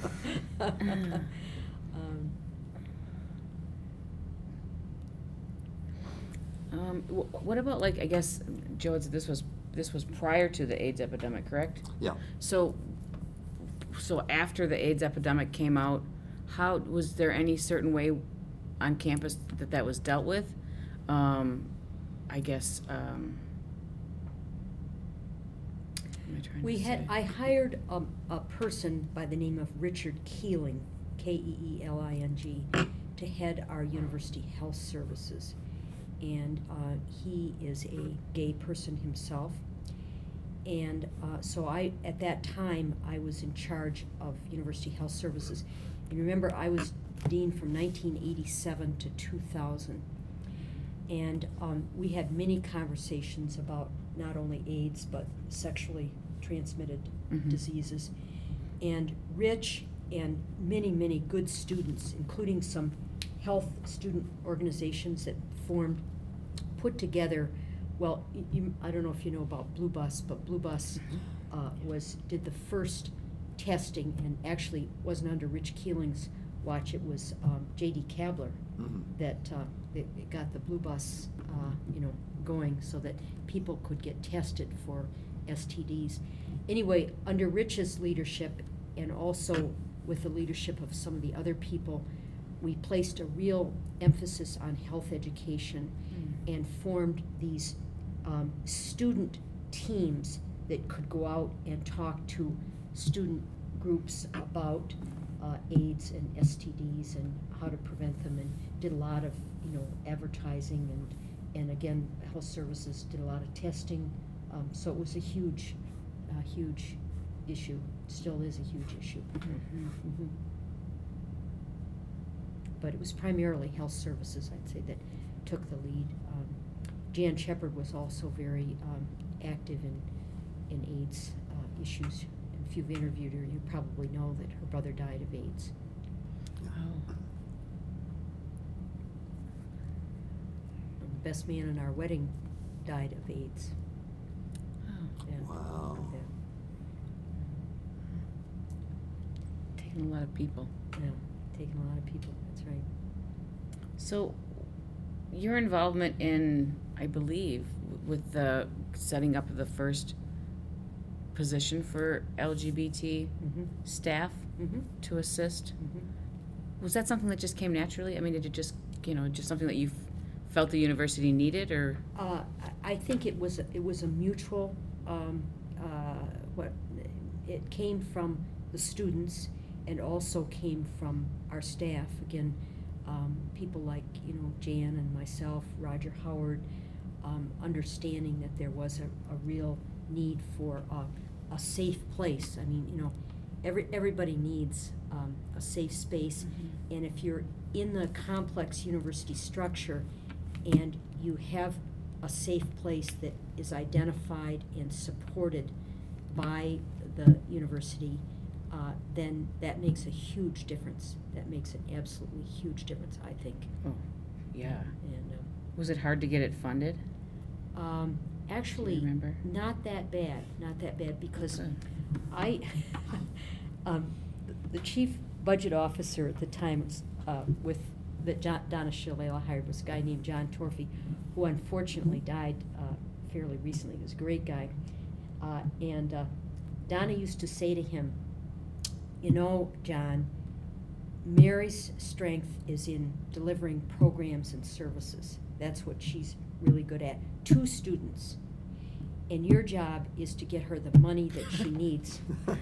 Um, Um, wh- what about, like, I guess, Joe, it's- this was, this was prior to the AIDS epidemic, correct? Yeah. So, so after the AIDS epidemic came out, how, was there any certain way on campus that that was dealt with? Um, I guess, um, what am I trying to We had, say? I hired a, a person by the name of Richard Keeling, K E E L I N G, to head our university health services. And uh, he is a gay person himself. And uh, so I, at that time, I was in charge of university health services. And remember, I was dean from nineteen eighty-seven to two thousand. And um, we had many conversations about not only AIDS, but sexually transmitted Mhm. diseases. And Rich and many, many good students, including some health student organizations that formed, put together, well, y- you, I don't know if you know about Blue Bus, but Blue Bus uh, was, did the first testing, and actually wasn't under Rich Keeling's watch, it was um, J D Kabler Mhm. that, uh, that got the Blue Bus, uh, you know, going so that people could get tested for S T Ds. Anyway, under Rich's leadership, and also with the leadership of some of the other people, we placed a real emphasis on health education Mm. and formed these um, student teams that could go out and talk to student groups about uh, AIDS and S T Ds and how to prevent them, and did a lot of, you know, advertising, and, and again, health services did a lot of testing. Um, so it was a huge, uh, huge issue, still is a huge issue. Mhm. Mhm. But it was primarily health services, I'd say, that took the lead. Um, Jan Shepard was also very um, active in, in AIDS uh, issues. And if you've interviewed her, you probably know that her brother died of AIDS. Oh. And the best man in our wedding died of AIDS. Oh. Yeah. Wow. Yeah. Taking a lot of people. Yeah, taking a lot of people, that's right. So, your involvement in, I believe, w- with the setting up of the first position for L G B T Mm-hmm. staff Mm-hmm. to assist, Mm-hmm. was that something that just came naturally? I mean, did it just, you know, just something that you f- felt the university needed, or? Uh, I I think it was, it was a mutual, um, uh, what, it came from the students and also came from our staff. Again, um, people like, you know, Jan and myself, Roger Howard, um, understanding that there was a, a real need for a, a safe place. I mean, you know, every, everybody needs um, a safe space. Mm-hmm. And if you're in the complex university structure and you have a safe place that is identified and supported by the university, uh, then that makes a huge difference. That makes an absolutely huge difference, I think. Oh, yeah. And um, Was it hard to get it funded? um, actually, remember? not that bad, not that bad, because Good. I, um, the chief budget officer at the time was, uh, with that John, Donna Shalala hired was a guy named John Torfey, who unfortunately died uh, fairly recently. He was a great guy, uh, and uh, Donna used to say to him, "You know, John, Mary's strength is in delivering programs and services. That's what she's really good at to students. And your job is to get her the money that she needs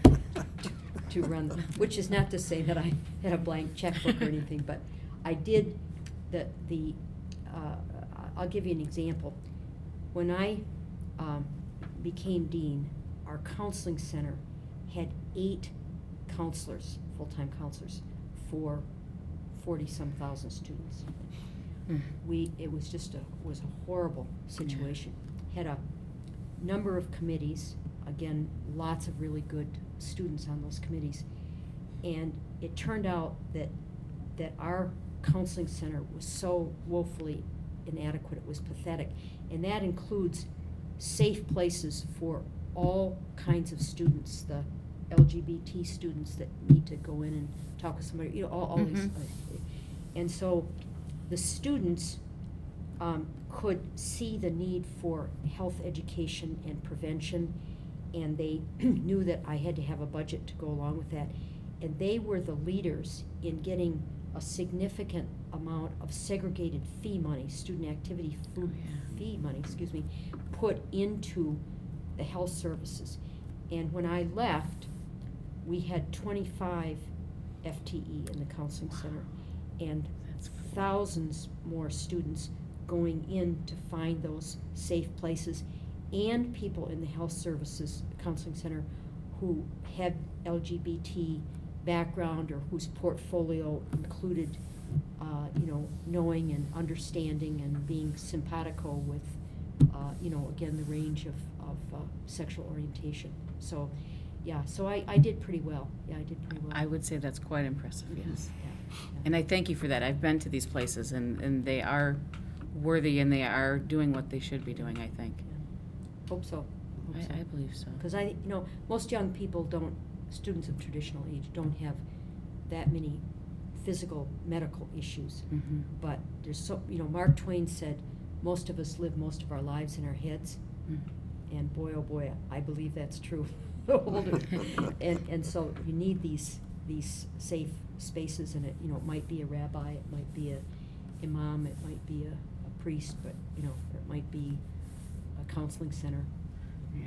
to, to run them." Which is not to say that I had a blank checkbook or anything, but I did the, the uh, I'll give you an example. When I um, became dean, our counseling center had eight counselors, full-time counselors, for forty-some thousand students. Mm. We, it was just a, was a horrible situation. Had a number of committees, again, lots of really good students on those committees. And it turned out that, that our counseling center was so woefully inadequate, it was pathetic. And that includes safe places for all kinds of students, the L G B T students that need to go in and talk with somebody, you know, all, all these. Mhm. Uh, and so the students um, could see the need for health education and prevention, and they knew that I had to have a budget to go along with that. And they were the leaders in getting a significant amount of segregated fee money, student activity food Oh, yeah. fee money, excuse me, put into the health services. And when I left, we had twenty-five F T E in the counseling center, and That's cool. thousands more students going in to find those safe places, and people in the health services counseling center who had L G B T background or whose portfolio included, uh, you know, knowing and understanding and being simpatico with, uh, you know, again, the range of, of uh, sexual orientation. So, yeah, so I, I did pretty well. Yeah, I did pretty well. I would say that's quite impressive, yes. Yeah, yeah. And I thank you for that. I've been to these places, and, and they are worthy, and they are doing what they should be doing, I think. Yeah. Hope so. Hope so. I, I believe so. Because I, you know, most young people don't, students of traditional age don't have that many physical, medical issues. Mhm. But there's so, you know, Mark Twain said, most of us live most of our lives in our heads. Mm. And boy, oh boy, I believe that's true. The older, and, and so you need these, these safe spaces, and it, you know, it might be a rabbi, it might be a imam, it might be a, a priest, but, you know, or it might be a counseling center. Yeah.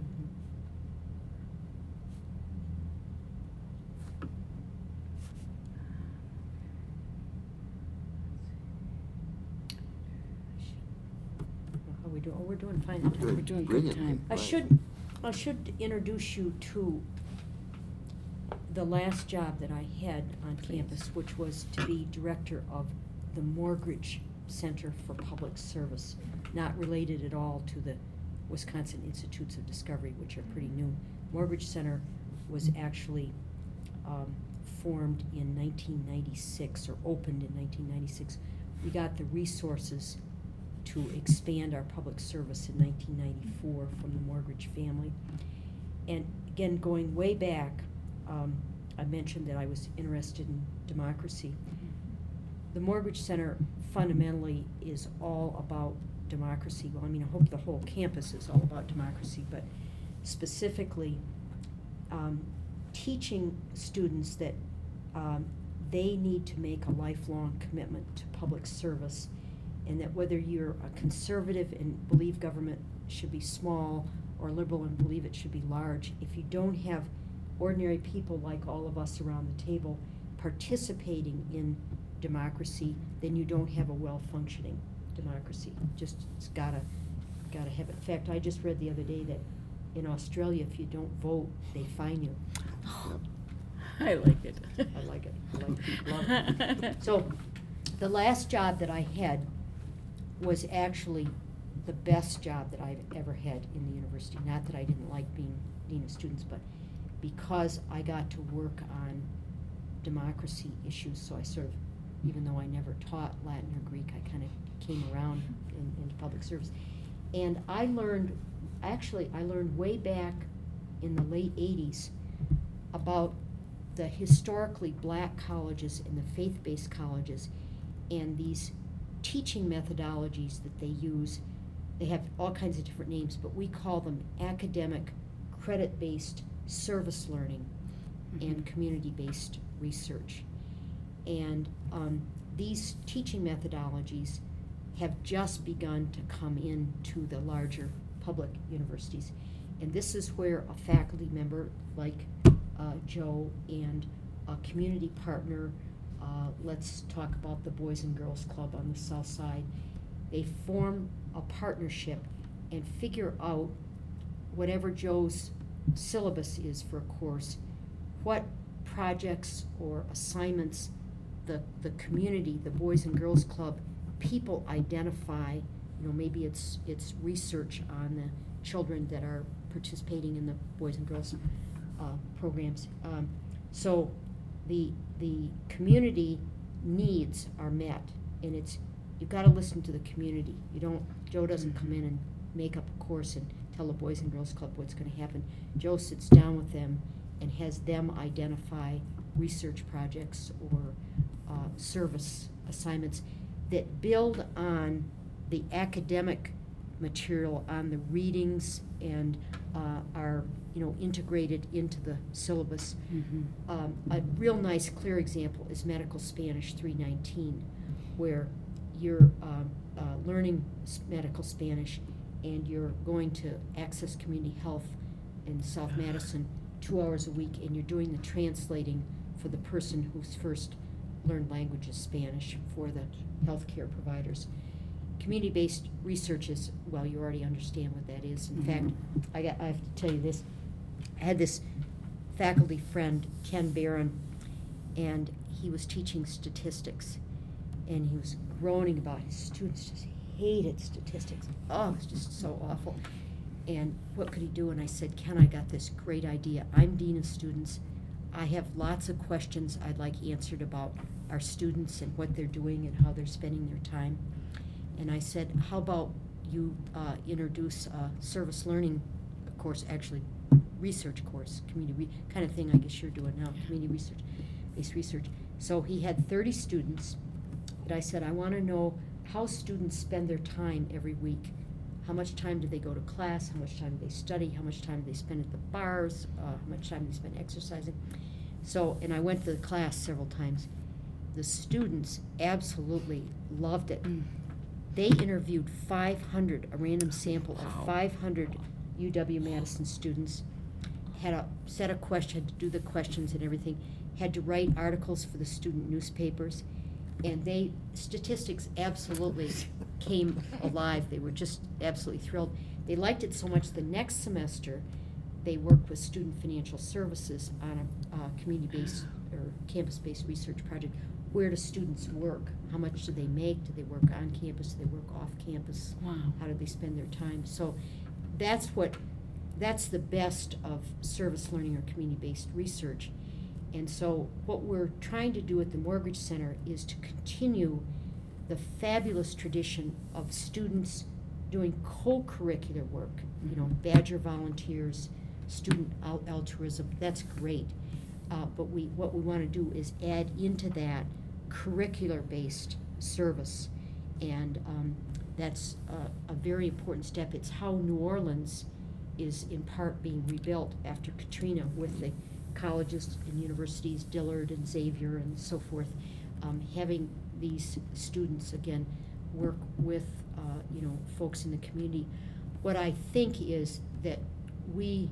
How we doing? Oh, we're doing fine. Good. We're doing good Brilliant. time. I Right. should, I should introduce you to the last job that I had on Please. campus, which was to be director of the Morgridge Center for Public Service, not related at all to the Wisconsin Institutes of Discovery, which are pretty new. Morgridge Center was actually um, formed in nineteen ninety-six, or opened in nineteen ninety-six. We got the resources to expand our public service in nineteen ninety-four from the Morgridge family. And again, going way back, um, I mentioned that I was interested in democracy. The Morgridge Center fundamentally is all about democracy. Well, I mean, I hope the whole campus is all about democracy, but specifically um, teaching students that um, they need to make a lifelong commitment to public service, and that whether you're a conservative and believe government should be small, or liberal and believe it should be large, if you don't have ordinary people like all of us around the table participating in democracy, then you don't have a well-functioning democracy. Just, it's gotta, gotta have it. In fact, I just read the other day that in Australia, if you don't vote, they fine you. I like it. I like it. I like it. Love it. So, the last job that I had was actually the best job that I've ever had in the university. Not that I didn't like being dean of students, but because I got to work on democracy issues, so I sort of, even though I never taught Latin or Greek, I kind of came around in, into public service. And I learned, actually, I learned way back in the late eighties about the historically black colleges and the faith-based colleges and these teaching methodologies that they use. They have all kinds of different names, but we call them academic, credit-based service learning Mm-hmm. and community-based research. And um, these teaching methodologies have just begun to come into the larger public universities. And this is where a faculty member like uh, Joe and a community partner, uh, let's talk about the Boys and Girls Club on the South Side, they form a partnership and figure out whatever Joe's syllabus is for a course, what projects or assignments the, the community, the Boys and Girls Club, people identify. You know, maybe it's it's research on the children that are participating in the Boys and Girls uh, programs. Um, so the the community needs are met, and it's you've got to listen to the community. You don't. Joe doesn't come in and make up a course and tell the Boys and Girls Club what's going to happen. Joe sits down with them and has them identify research projects or uh, service assignments that build on the academic material, on the readings, and uh, are you know integrated into the syllabus. Mm-hmm. Um, a real nice, clear example is Medical Spanish three nineteen, where you're um, uh, learning s- medical Spanish, and you're going to Access Community Health in South Madison two hours a week, and you're doing the translating for the person who's first learned language is Spanish for the healthcare providers. Community-based research is, well, you already understand what that is. In Mhm. fact, I got, I have to tell you this. I had this faculty friend, Ken Barron, and he was teaching statistics, and he was groaning about his students just hated statistics. Oh, it was just so awful. And what could he do? And I said, Ken, I got this great idea. I'm dean of students. I have lots of questions I'd like answered about our students and what they're doing and how they're spending their time. And I said, how about you uh, introduce a service learning course, actually research course, community re- kind of thing I guess you're doing now, community research, based research. So he had thirty students, and I said, I want to know how students spend their time every week. How much time do they go to class? How much time do they study? How much time do they spend at the bars? Uh, how much time do they spend exercising? So, and I went to the class several times. The students absolutely loved it. Mm. They interviewed five hundred, a random sample Wow. of five hundred U W-Madison students, had a set of questions, had to do the questions and everything, had to write articles for the student newspapers, and they, statistics absolutely came alive. They were just absolutely thrilled. They liked it so much the next semester they worked with Student Financial Services on a uh, community-based or campus-based research project. Where do students work? How much do they make? Do they work on campus? Do they work off campus? Wow. How do they spend their time? So that's what, that's the best of service learning or community-based research. And so what we're trying to do at the Morgridge Center is to continue the fabulous tradition of students doing co-curricular work, you know, Badger volunteers, student al- altruism, that's great. Uh, but we, what we want to do is add into that curricular-based service. And um, that's a, a very important step. It's how New Orleans is in part being rebuilt after Katrina with the colleges and universities, Dillard and Xavier and so forth, um, having these students, again, work with, uh, you know, folks in the community. What I think is that we,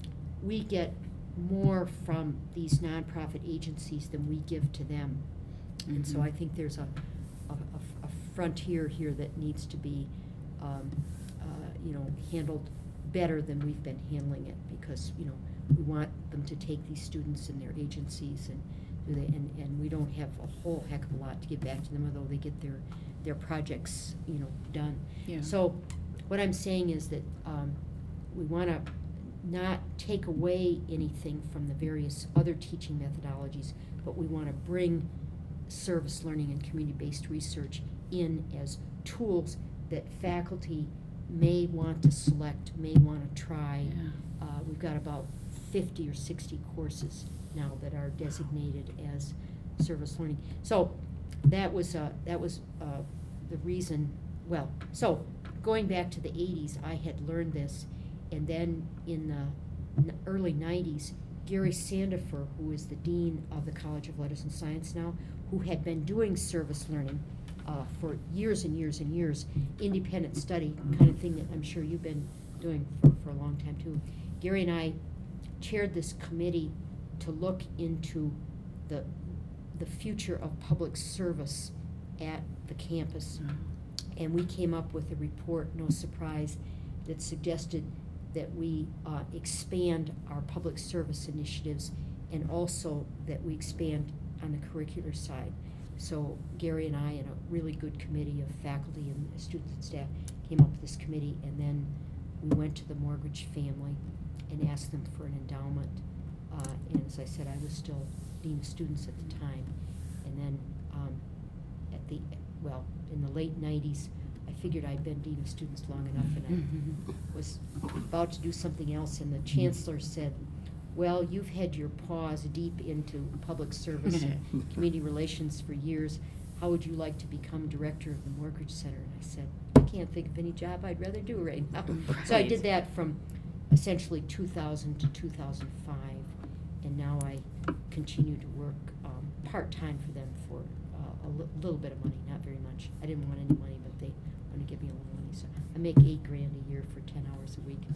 we get more from these nonprofit agencies than we give to them. And so Mhm. I think there's a, a, a- a frontier here that needs to be, um, uh, you know, handled better than we've been handling it, because, you know, we want them to take these students and their agencies and do they, and, and we don't have a whole heck of a lot to give back to them, although they get their, their projects, you know, done. Yeah. So what I'm saying is that, um, we wanna not take away anything from the various other teaching methodologies, but we wanna bring service learning and community-based research in as tools that faculty may want to select, may want to try. Yeah. Uh, we've got about fifty or sixty courses now that are designated as service learning. So that was, uh, that was uh, the reason, well, so going back to the eighties, I had learned this, and then in the n- early nineties, Gary Sandifer, who is the dean of the College of Letters and Science now, who had been doing service learning uh, for years and years and years, independent study kind of thing that I'm sure you've been doing for, for a long time too. Gary and I chaired this committee to look into the, the future of public service at the campus. And we came up with a report, no surprise, that suggested that we uh, expand our public service initiatives, and also that we expand on the curricular side. So Gary and I and a really good committee of faculty and students and staff came up with this committee, and then we went to the Mortgage family and asked them for an endowment. Uh, and as I said, I was still dean of students at the time. And then um, at the, well, in the late nineties, I figured I'd been dean of students long enough, and I was about to do something else, and the chancellor said, well, you've had your paws deep into public service and community relations for years. How would you like to become director of the Mortgage Center? And I said, I can't think of any job I'd rather do right now. So I did that from essentially two thousand to two thousand five, and now I continue to work um, part-time for them for uh, a li- little bit of money, not very much. I didn't want any money, but they want to give me a little money, so I make eight grand a year for ten hours a week.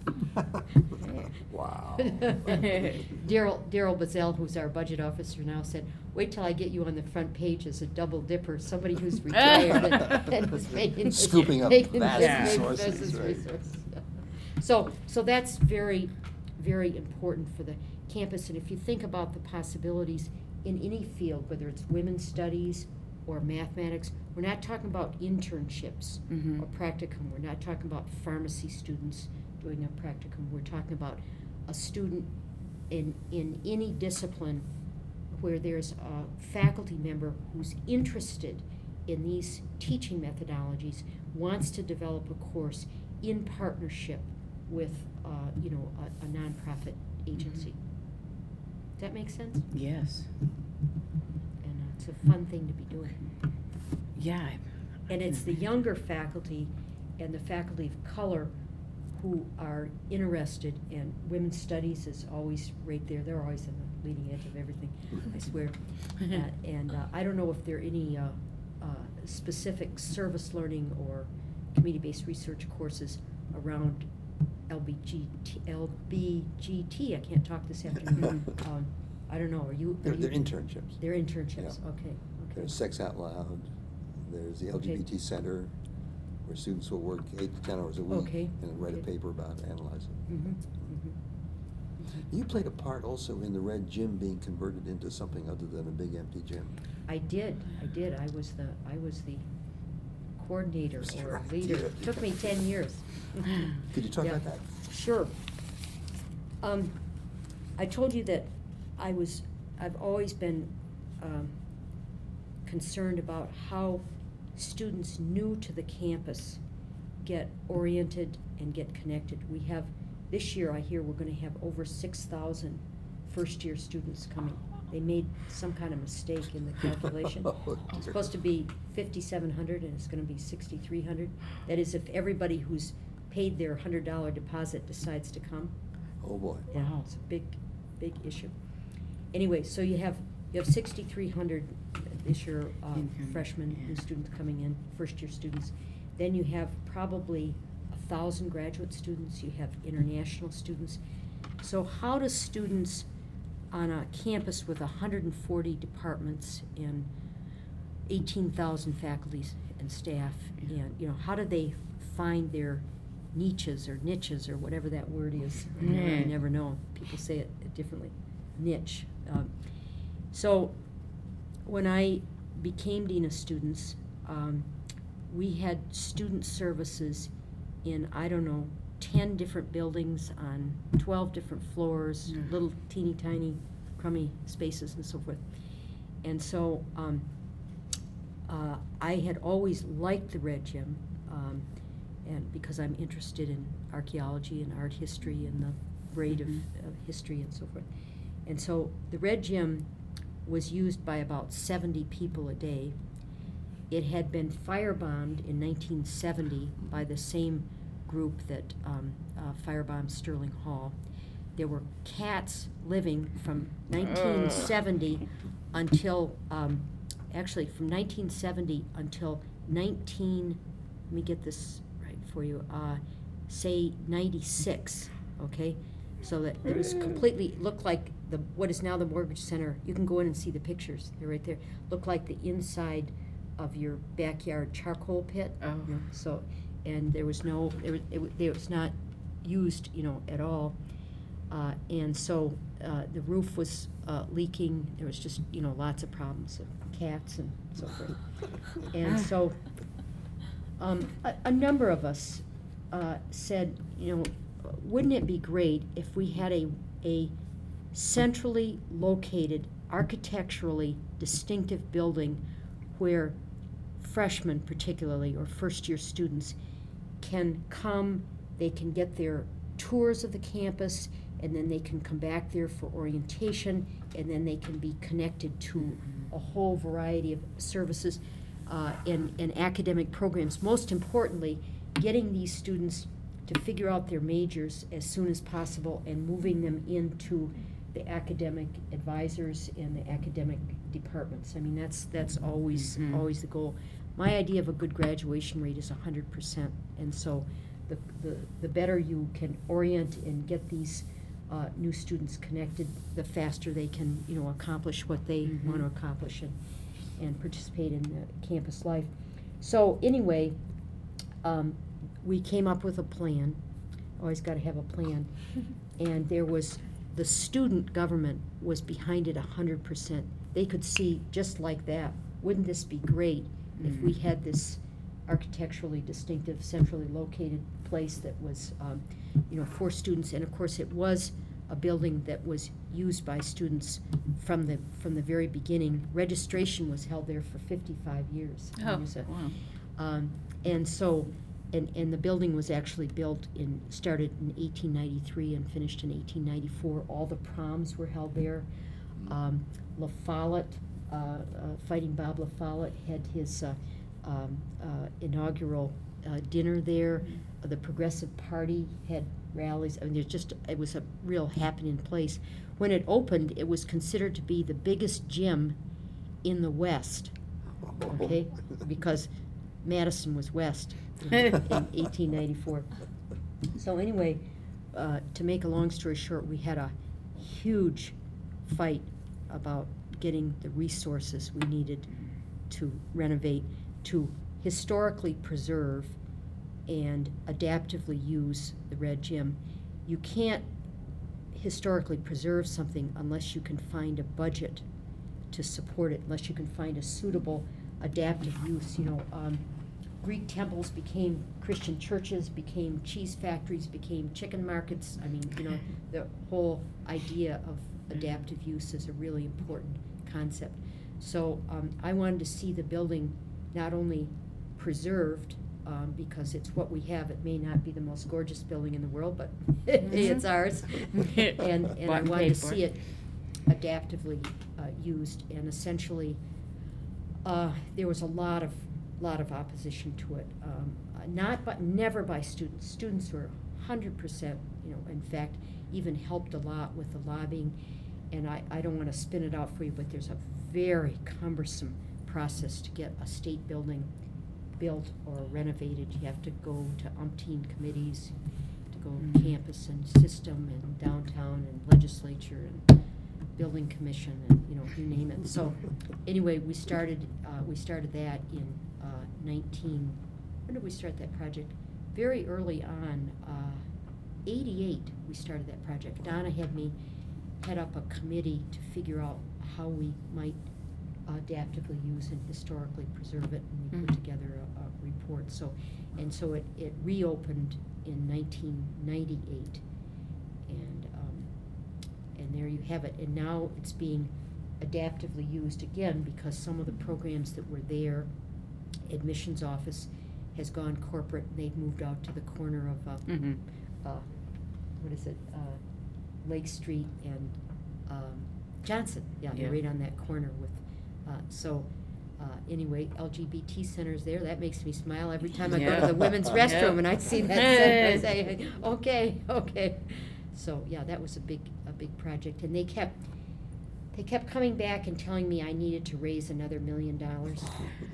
Wow. Daryl Daryl Bazell, who's our budget officer now, said, "Wait till I get you on the front page as a double dipper, somebody who's retired and, and is making Scooping up making vast business- resources, business right. resources." So, so that's very, very important for the campus. And if you think about the possibilities in any field, whether it's women's studies or mathematics, we're not talking about internships Mhm. or practicum. We're not talking about pharmacy students doing a practicum. We're talking about a student in, in any discipline where there's a faculty member who's interested in these teaching methodologies, wants to develop a course in partnership with, uh, you know, a, a nonprofit agency. Does that make sense? Yes. And uh, it's a fun thing to be doing. Yeah. I- I And can it's the imagine. younger faculty and the faculty of color who are interested, and women's studies is always right there. They're always on the leading edge of everything, I swear. Uh, and uh, I don't know if there are any uh, uh, specific service learning or community-based research courses around L B G T, L B G T. I can't talk this afternoon. um, I don't know. Are you? Are They're, you they're internships. They're internships. Yeah. Okay. Okay. There's Sex Out Loud, there's the L G B T Center, where students will work eight to ten hours a week Okay, and write okay. a paper about it, analyze it. Mhm, mhm. You played a part also in the Red Gym being converted into something other than a big empty gym. I did, I did. I was the, I was the coordinator Was or your leader. idea. It took me ten years. Could you talk Yeah. about that? Sure. Um, I told you that I was, I've always been, um, concerned about how students new to the campus get oriented and get connected. We have, this year I hear we're gonna have over six thousand first-year students coming. They made some kind of mistake in the calculation. Oh, dear. It's supposed to be fifty-seven hundred and it's gonna be sixty-three hundred. That is if everybody who's paid their hundred dollar deposit decides to come. Oh, boy. Yeah, Wow. it's a big, big issue. Anyway, so you have, you have sixty-three hundred this year, uh, Incoming, freshmen, yeah. new students coming in, first-year students. Then you have probably a thousand graduate students, you have international students. So how do students on a campus with one hundred forty departments and eighteen thousand faculties and staff, Yeah. and, you know, how do they find their niches or niches or whatever that word is? I never, I Yeah. never know. People say it differently. Niche. Um, so when I became Dean of Students, um, we had student services in, I don't know, ten different buildings on twelve different floors, Mm. little teeny tiny crummy spaces and so forth. And so um, uh, I had always liked the Red Gym, um, and because I'm interested in archaeology and art history and the braid Mhm. of, of history and so forth. And so the Red Gym was used by about seventy people a day. It had been firebombed in nineteen seventy by the same group that um, uh, firebombed Sterling Hall. There were cats living from nineteen seventy until, um, actually from nineteen seventy until nineteen, let me get this right for you, uh, say ninety-six, okay? So that it was completely, looked like the, what is now the Mortgage Center. You can go in and see the pictures, they're right there. Looked like the inside of your backyard charcoal pit. Oh. You know, so, and there was no, it was, it wa- it was not used, you know, at all. Uh, and so, uh, the roof was, uh, leaking, there was just, you know, lots of problems, of cats and so forth. And so, um, a, a number of us, uh, said, you know, wouldn't it be great if we had a, a centrally located, architecturally distinctive building where freshmen particularly, or first-year students, can come, they can get their tours of the campus, and then they can come back there for orientation, and then they can be connected to a whole variety of services uh, and, and academic programs. Most importantly, getting these students to figure out their majors as soon as possible and moving them into the academic advisors and the academic departments. I mean, that's, that's always, Mhm. always the goal. My idea of a good graduation rate is a hundred percent, and so the, the, the better you can orient and get these uh, new students connected, the faster they can, you know, accomplish what they Mhm. want to accomplish and, and participate in the campus life. So anyway, um, we came up with a plan. Always got to have a plan. And there was, the student government was behind it a hundred percent. They could see just like that, wouldn't this be great if we Mhm. had this architecturally distinctive, centrally located place that was, um, you know, for students. And of course, it was a building that was used by students from the, from the very beginning. Registration was held there for fifty-five years. I mean, Oh, it was a- wow. um, and so, and, and the building was actually built in, started in eighteen ninety-three and finished in eighteen ninety-four. All the proms were held there. Um, La Follette, uh, uh, Fighting Bob La Follette had his uh, um, uh, inaugural uh, dinner there. Uh, the Progressive Party had rallies. I mean, there's just, it was a real happening place. When it opened, it was considered to be the biggest gym in the West, okay? Because Madison was west in, in eighteen ninety-four. So anyway, uh, to make a long story short, we had a huge fight about getting the resources we needed to renovate, to historically preserve and adaptively use the Red Gym. You can't historically preserve something unless you can find a budget to support it, unless you can find a suitable adaptive use. You know, um, Greek temples became Christian churches, became cheese factories, became chicken markets. I mean, you know, the whole idea of adaptive use is a really important concept. So um, I wanted to see the building not only preserved, um, because it's what we have. It may not be the most gorgeous building in the world, but it's ours. and and I Bought and wanted to paid for. see it adaptively uh, used, and essentially uh, there was a lot of lot of opposition to it. Um, uh, not but never by students. Students were one hundred percent, you know, in fact, even helped a lot with the lobbying. And I, I don't want to spin it out for you, but there's a very cumbersome process to get a state building built or renovated. You have to go to umpteen committees, to go to Mm. campus and system and downtown and legislature and building commission and, you know, you name it. So anyway, we started, uh, we started that in uh, nineteen, when did we start that project? Very early on, uh, eighty-eight, we started that project. Donna had me head up a committee to figure out how we might adaptively use and historically preserve it, and we Mhm. put together a, a report. So, and so it, it reopened in nineteen ninety-eight, and um, and there you have it. And now it's being adaptively used again because some of the programs that were there, admissions office has gone corporate. They've moved out to the corner of uh, Mhm. uh, what is it, uh, Lake Street and um, Johnson. Yeah, they're Yeah. right on that corner with. Uh, so, uh, anyway, L G B T center's there. That makes me smile every time I go Yeah. to the women's Yeah. restroom and I see that center. I say, okay, okay. So yeah, that was a big, a big project, and they kept, they kept coming back and telling me I needed to raise another million dollars,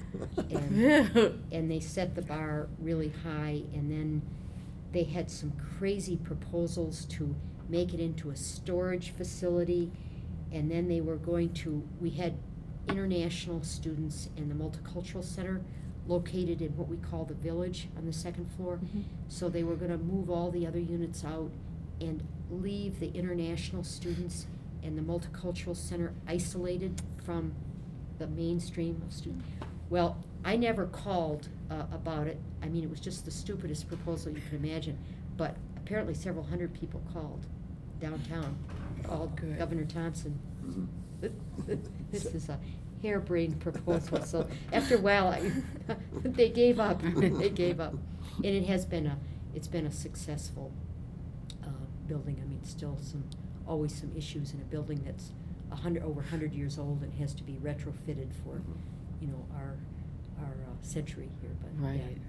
and and they set the bar really high, and then they had some crazy proposals to make it into a storage facility, and then they were going to, we had international students in the Multicultural Center located in what we call the Village on the second floor. Mhm. So they were gonna move all the other units out and leave the international students and the Multicultural Center isolated from the mainstream of students. Well, I never called uh, about it. I mean, it was just the stupidest proposal you could imagine. But apparently several hundred people called downtown, called Good. Governor Thompson. Mhm. This is a harebrained proposal, so after a while, I, they gave up, they gave up. And it has been a, it's been a successful, uh, building. I mean, still some, always some issues in a building that's a hundred, over a hundred years old and has to be retrofitted for, you know, our, our uh, century here, but, yeah. Right.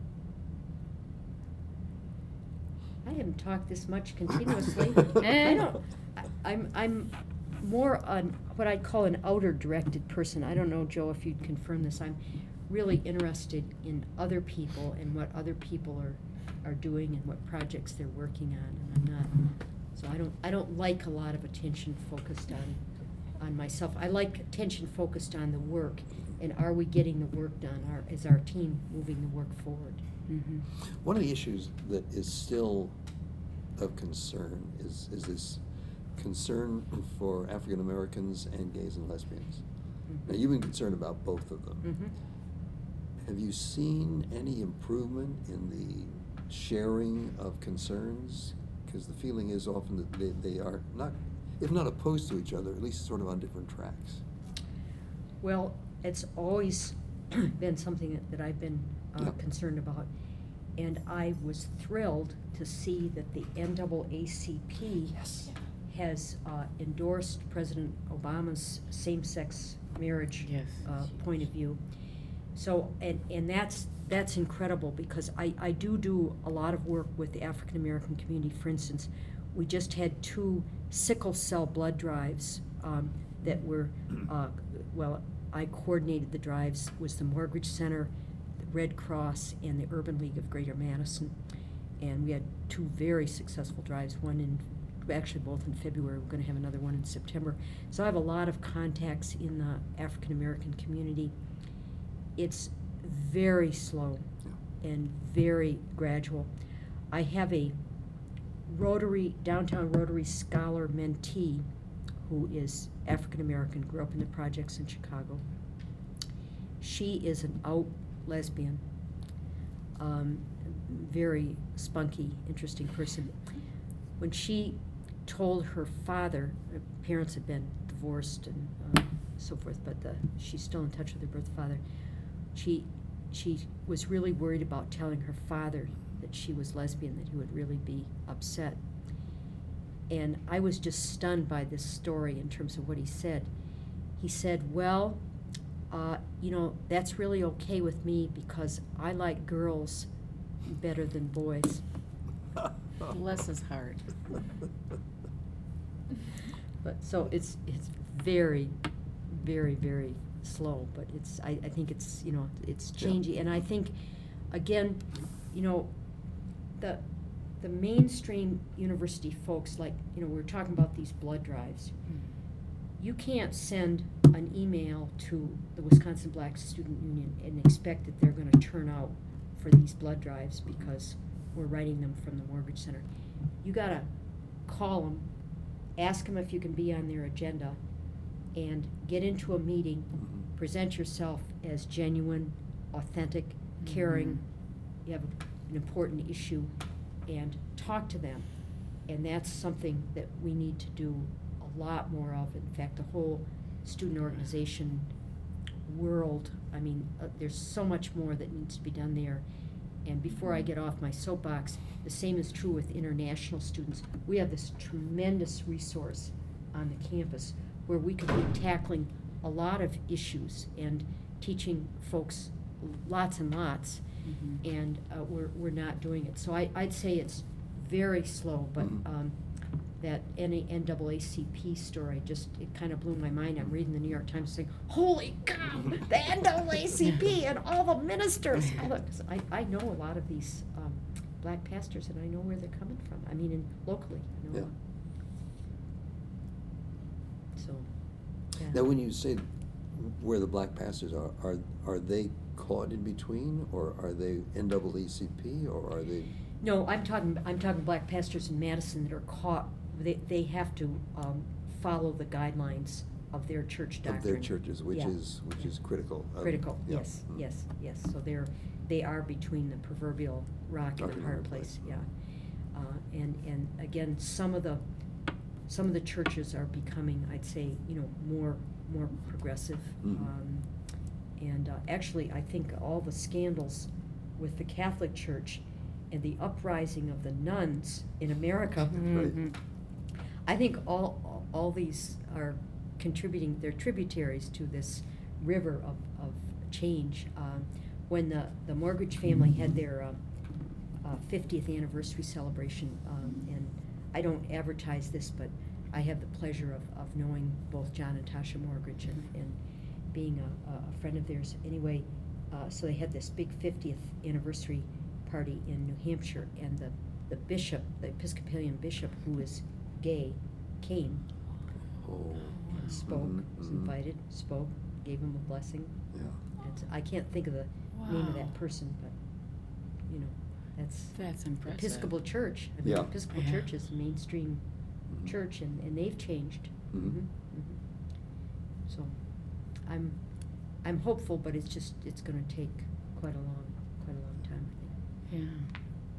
I haven't talked this much continuously. I don't, I- I'm, I'm more on what I'd call an outer directed person. I don't know, Joe, if you'd confirm this. I'm really interested in other people and what other people are, are doing and what projects they're working on, and I'm not, so I don't, I don't like a lot of attention focused on, on myself. I like attention focused on the work, and are we getting the work done? Are, is our team moving the work forward? Mhm. One of the issues that is still of concern is, is this concern for African Americans and gays and lesbians. Now, you've been concerned about both of them. Mhm. Have you seen any improvement in the sharing of concerns? Because the feeling is often that they, they are not, if not opposed to each other, at least sort of on different tracks. Well, it's always been something that, that I've been uh, Yep. concerned about. And I was thrilled to see that the N double A C P Yes. has uh, endorsed President Obama's same-sex marriage Yes. uh, point of view. So, and, and that's, that's incredible, because I, I do do a lot of work with the African American community. For instance, we just had two sickle cell blood drives um, that were, uh, well, I coordinated the drives, was the Morgridge Center, the Red Cross, and the Urban League of Greater Madison. And we had two very successful drives, one in, actually both in February. We're gonna have another one in September. So I have a lot of contacts in the African American community. It's very slow Yeah. and very gradual. I have a Rotary, downtown Rotary scholar mentee who is African American, grew up in the projects in Chicago. She is an out lesbian, um, very spunky, interesting person. When she told her father, her parents had been divorced and uh, so forth, but the, she's still in touch with her birth father. She, she was really worried about telling her father that she was lesbian, that he would really be upset. And I was just stunned by this story in terms of what he said. He said, well, uh, you know, that's really okay with me because I like girls better than boys. Bless his heart. But so it's, it's very, very, very slow, but it's, I, I think it's, you know, it's Yeah. changing. And I think, again, you know, the, the mainstream university folks, like, you know, we we're talking about these blood drives. You can't send an email to the Wisconsin Black Student Union and expect that they're gonna turn out for these blood drives because we're writing them from the Mortgage Center. You gotta call them, ask them if you can be on their agenda, and get into a meeting, Mhm. present yourself as genuine, authentic, caring, you have an important issue, and talk to them. And that's something that we need to do a lot more of. In fact, the whole student organization world, I mean, uh, there's so much more that needs to be done there. And before I get off my soapbox, the same is true with international students. We have this tremendous resource on the campus where we could be tackling a lot of issues and teaching folks lots and lots, Mhm. and uh, we're, we're not doing it. So I, I'd say it's very slow, but Mhm. um, that N double A C P story just, it kind of blew my mind. I'm reading the New York Times saying, holy cow, the N double A C P and all the ministers. All the- I, I know a lot of these um, black pastors, and I know where they're coming from. I mean, in, locally, I know. Yeah. So, yeah. Now, when you say where the black pastors are, are, are they caught in between, or are they N double E C P, or are they? No, I'm talking, I'm talking black pastors in Madison that are caught, they, they have to, um, follow the guidelines of their church doctrine. Of their churches, which Yeah. is, which is critical. Um, Critical, yeah. yes, Mm. yes, yes, so they're, they are between the proverbial rock and Rock a and hard hard place, place. yeah. Uh, and, and again, some of the, some of the churches are becoming, I'd say, you know, more, more progressive. Mhm. Um, and, uh, actually, I think all the scandals with the Catholic Church and the uprising of the nuns in America, Right. Mhm. I think all, all- all these are contributing, they're tributaries to this river of, of change. Um, when the, the Mortgage family had their um, uh, fiftieth anniversary celebration, um, and I don't advertise this, but I have the pleasure of, of knowing both John and Tasha Mortgage and, and being a, a friend of theirs. Anyway, uh, so they had this big fiftieth anniversary party in New Hampshire, and the, the bishop, the Episcopalian bishop, who is gay, came Oh. and spoke, Mhm, was mhm. invited, spoke, gave him a blessing. Yeah. It's, I can't think of the name of Wow. that person, but, you know, that's That's impressive. Episcopal Church. I mean, Yeah. Episcopal Yeah. Church is a mainstream Mhm. church, and, and they've changed. Mhm. Mhm, mhm. So, I'm, I'm hopeful, but it's just, it's gonna take quite a long, quite a long time, I think. Yeah.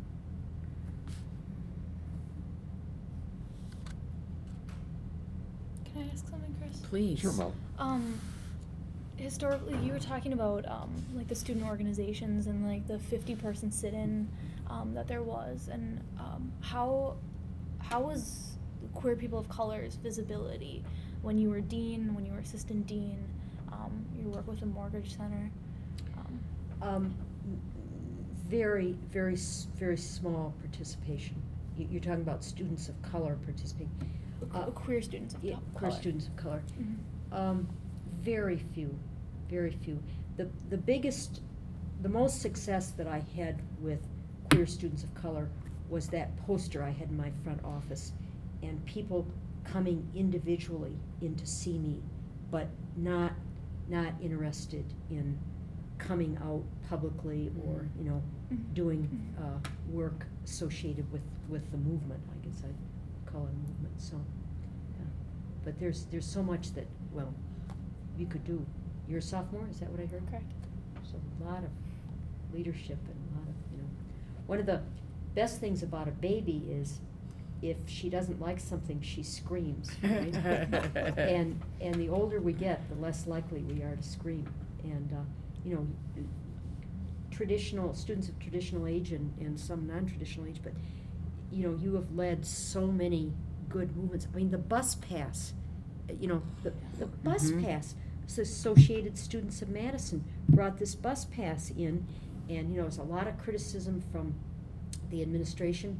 Can I ask something, Chris? Please. Sure, Mel. Um, historically, you were talking about um, like the student organizations and like the fifty-person sit-in um, that there was, and um, how how was queer people of color's visibility when you were dean, when you were assistant dean, um, you work with the Mortgage Center. Um, Um, very, very, s- very small participation. You- You're talking about students of color participating. Uh, queer students of Yeah, co- queer color. students of color. Mhm. Um, very few, very few. The, the biggest, the most success that I had with queer students of color was that poster I had in my front office, and people coming individually in to see me, but not, not interested in coming out publicly or, you know, Mhm. doing, Mhm. uh, work associated with, with the movement, I guess I'd call it a movement, so, yeah. But there's, there's so much that, well, you could do. You're a sophomore, is that what I heard? Correct. So a lot of leadership and a lot of, you know, one of the best things about a baby is if she doesn't like something, she screams, right? And, and the older we get, the less likely we are to scream. And, uh, you know, traditional, students of traditional age and, and some non-traditional age, but, you know, you have led so many good movements. I mean, the bus pass, uh, you know, the, the bus Mhm. pass, so Associated Students of Madison brought this bus pass in, and, you know, there's a lot of criticism from the administration,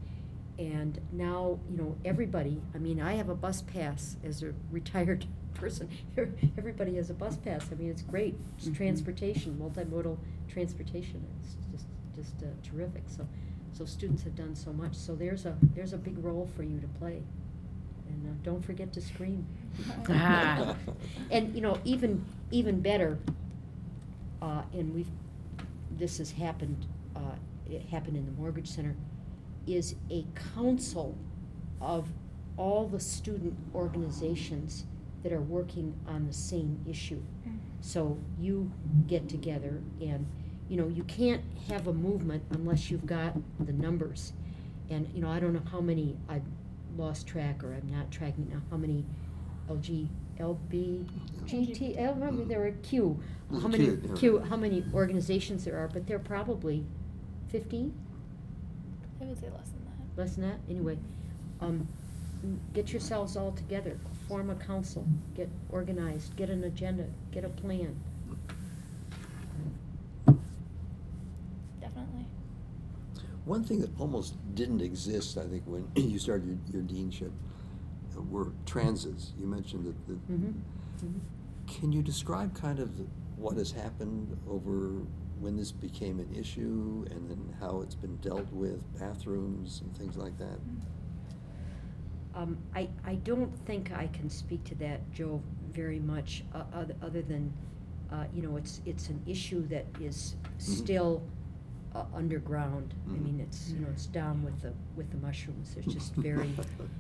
and now, you know, everybody, I mean, I have a bus pass as a retired person. Everybody has a bus pass. I mean, it's great. It's Mhm. transportation, multimodal transportation. It's just, just uh, terrific. So, so students have done so much. So there's a, there's a big role for you to play. And uh, don't forget to scream. Ah. And, you know, even, even better, uh, and we've, this has happened, uh, it happened in the Mortgage Center, is a council of all the student organizations that are working on the same issue. So you get together and, you know, you can't have a movement unless you've got the numbers. And, you know, I don't know how many, I've lost track, or I'm not tracking now, how many L G, L B, G T, L, remember there were Q. There's How a many, Q, yeah. Q, how many organizations there are, but there are probably fifteen? I would say less than that. Less than that, anyway, um, m- get yourselves all together, form a council, get organized, get an agenda, get a plan. Definitely. One thing that almost didn't exist, I think, when you started your, your deanship, uh, were transits. You mentioned that, that Mhm, mhm. Can you describe kind of what has happened over when this became an issue, and then how it's been dealt with, bathrooms and things like that? Um, I, I don't think I can speak to that, Joe, very much, uh, other, other than, uh, you know, it's, it's an issue that is still uh, underground. I Mhm. mean, it's, you know, it's down with the, with the mushrooms. There's just very,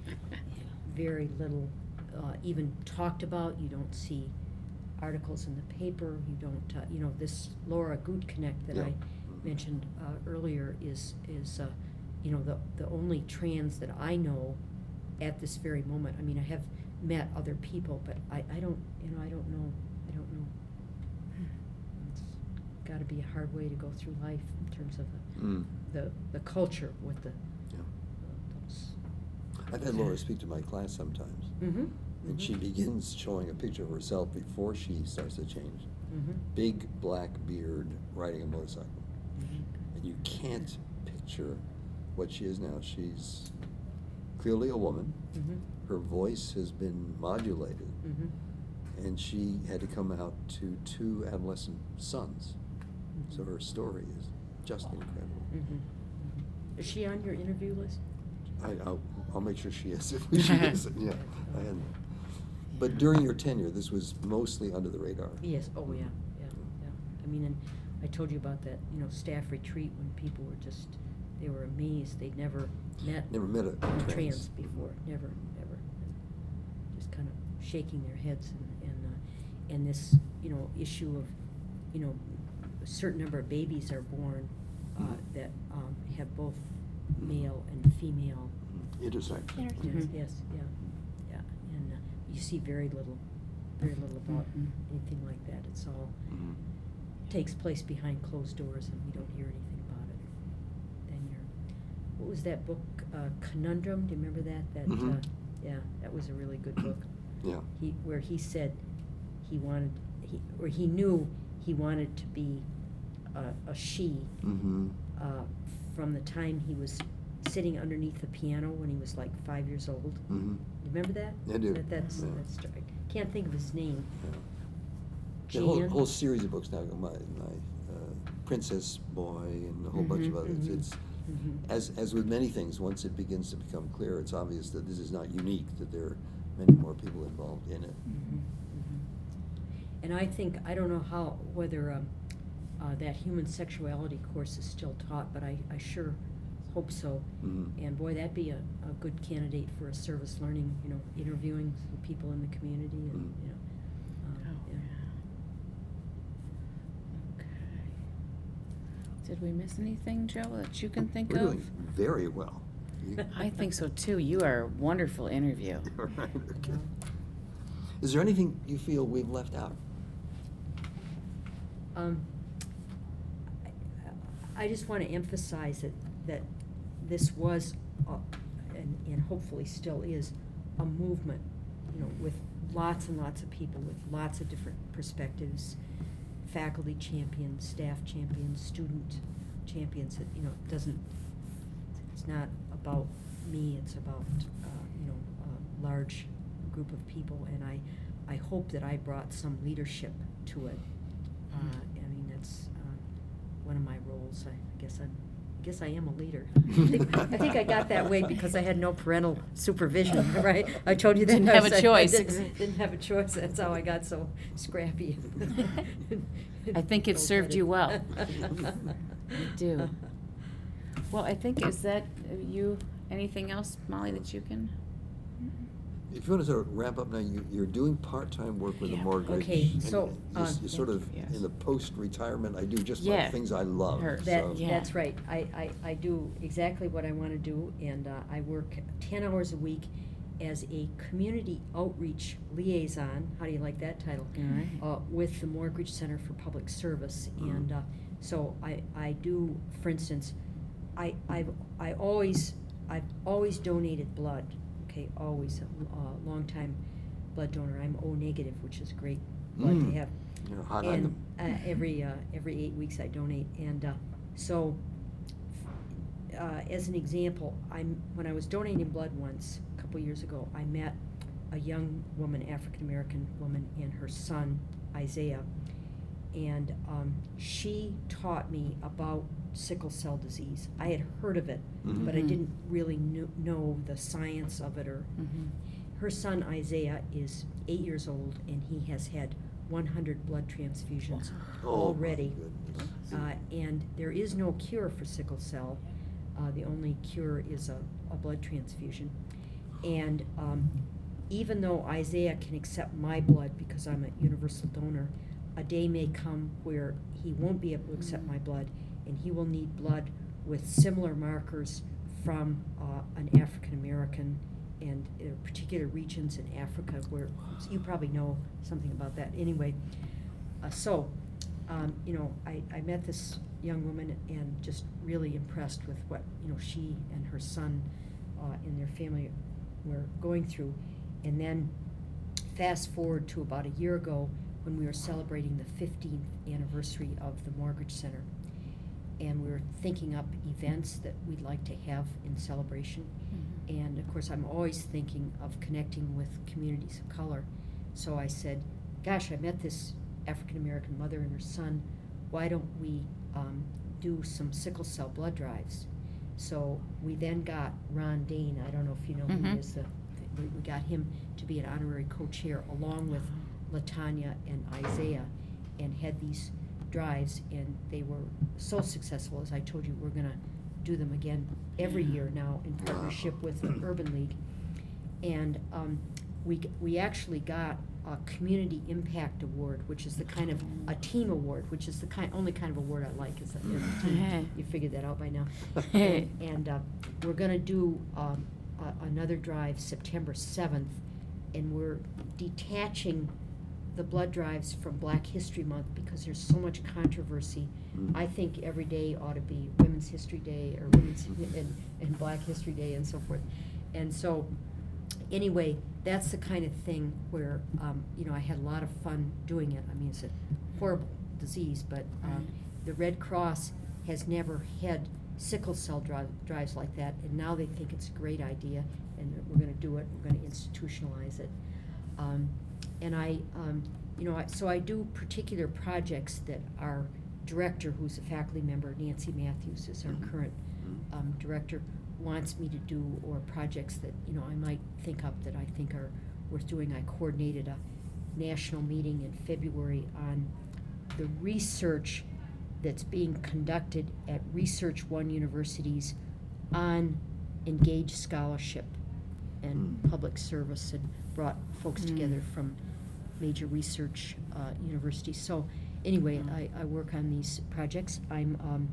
very little uh, even talked about. You don't see articles in the paper. You don't, uh, you know, this Laura Gutknecht that Yeah. I mentioned uh, earlier is, is uh, you know, the, the only trans that I know at this very moment. I mean, I have met other people, but I, I don't, you know, I don't know, I don't know. It's gotta be a hard way to go through life in terms of the, Mm. the, the culture with the, Yeah. uh, those. I've had Laura speak to my class sometimes, Mm-hmm. and she begins showing a picture of herself before she starts to change. Mm-hmm. Big black beard, riding a motorcycle. Mm-hmm. And you can't picture what she is now. She's clearly a woman. Mm-hmm. Her voice has been modulated, Mm-hmm. and she had to come out to two adolescent sons. So her story is just incredible. Mm-hmm. Mm-hmm. Is she on your interview list? I, I'll, I'll make sure she is if she isn't. Yeah, I hadn't. But during your tenure, this was mostly under the radar. Yes, oh, yeah, yeah, yeah. I mean, and I told you about that, you know, staff retreat when people were just, they were amazed. They'd never met Never met a a trans. trans before, never, never. And just kind of shaking their heads and, and, uh, and this, you know, issue of, you know, a certain number of babies are born, uh, that, um, have both male and female. Intersex. Intersex. Yes, Mhm. yes, yeah, yeah, and, uh, you see very little, very little about Mhm. anything like that. It's all, Mhm. takes place behind closed doors and we don't hear anything about it. Then you're, what was that book, uh, Conundrum, do you remember that? That, Mhm. uh, yeah, that was a really good book. Yeah. He, where he said he wanted, he, or he knew he wanted to be a, a she, Mm-hmm. uh, from the time he was sitting underneath the piano when he was like five years old. Mm-hmm. You remember that? I do. That, that's, Yeah. that's, I can't think of his name. The whole, Jan? whole series of books now, my, my uh, Princess Boy and a whole bunch of Mhm, others. mhm, It's, mhm. as, as with many things, once it begins to become clear, it's obvious that this is not unique, that there are many more people involved in it. Mhm, mhm. And I think, I don't know how, whether um, uh, that human sexuality course is still taught, but I, I sure hope so. Mhm. And boy, that'd be a, a good candidate for a service learning, you know, interviewing some people in the community and, Mhm. you know. um, Oh, yeah. Okay. Did we miss anything, Joe, that you can think We're of? doing very well. You- I think so too. You are a wonderful interview. All right, okay. Is there anything you feel we've left out? Um, I, I just want to emphasize that, that this was, uh, and, and hopefully still is, a movement, you know, with lots and lots of people, with lots of different perspectives, faculty champions, staff champions, student champions, that, you know, it doesn't, it's not about me, it's about, uh, you know, a large group of people, and I, I hope that I brought some leadership to it. Uh, I mean, that's uh, one of my roles. I guess I'm, I guess I am a leader. I think, I think I got that way because I had no parental supervision, right? I told you that. Didn't have a I- I choice. didn't, didn't have a choice. That's how I got so scrappy. I think it served you well. Cold-blooded. I do. Well, I think, is that uh, you, anything else, Molly, that you can? If you want to sort of wrap up now, you, you're doing part-time work with the Yeah. mortgage. Okay, and so, You're, uh, you're sort of Yes. in the post-retirement, I do just Yeah. like things I love, Her- That, so. Yeah. that's right. I, I, I do exactly what I want to do, and uh, I work ten hours a week as a community outreach liaison. How do you like that title? All right. Uh, with the Morgridge Center for Public Service, Mhm. and uh, so I, I do, for instance, I, I've, I always, I've always donated blood. Okay, always, a uh, long time blood donor. I'm O negative, which is great blood Mm. to have. You're hot on And them. uh, every uh, every eight weeks I donate, and uh, so uh, as an example, I'm when I was donating blood once a couple years ago, I met a young woman, African American woman, and her son Isaiah, and um, she taught me about sickle cell disease. I had heard of it, Mhm. but I Mhm. didn't really kn- know the science of it or Mhm. her son Isaiah is eight years old, and he has had one hundred blood transfusions Oh, my already. goodness. Uh, and there is no cure for sickle cell. Uh, the only cure is a, a blood transfusion. And um, even though Isaiah can accept my blood because I'm a universal donor, a day may come where he won't be able to accept my blood, and he will need blood with similar markers from uh, an African American and uh, particular regions in Africa where you probably know something about that. Anyway, uh, so um, you know, I, I met this young woman and just really impressed with what you know she and her son uh, and their family were going through, and then fast forward to about a year ago when we were celebrating the fifteenth anniversary of the Morgridge Center, and we were thinking up events that we'd like to have in celebration. Mhm. And of course, I'm always thinking of connecting with communities of color. So I said, gosh, I met this African American mother and her son. Why don't we um, do some sickle cell blood drives? So we then got Ron Dane, I don't know if you know who Mhm. he is, the, we, we got him to be an honorary co-chair along with LaTanya and Isaiah, and had these drives, and they were so successful. As I told you, we're gonna do them again every year now in partnership with the Urban League. And um, we, g- we actually got a Community Impact Award, which is the kind of, a team award, which is the kind, only kind of award I like, is that there's a team. You figured that out by now. And, and uh, we're gonna do um, a- another drive September seventh, and we're detaching the blood drives from Black History Month because there's so much controversy. Mm. I think every day ought to be Women's History Day or Women's and, and Black History Day and so forth. And so, anyway, that's the kind of thing where um, you know I had a lot of fun doing it. I mean, it's a horrible disease, but um, the Red Cross has never had sickle cell dri- drives like that, and now they think it's a great idea, and we're going to do it. We're going to institutionalize it. Um, and I, um, you know, I, so I do particular projects that our director, who's a faculty member, Nancy Matthews, is our Mhm. current Mhm. um, director, wants me to do, or projects that, you know, I might think up that I think are worth doing. I coordinated a national meeting in February on the research that's being conducted at Research One universities on engaged scholarship and Mm. public service, and brought folks Mm. together from major research uh, universities. So anyway, Mm. I, I work on these projects. I'm um,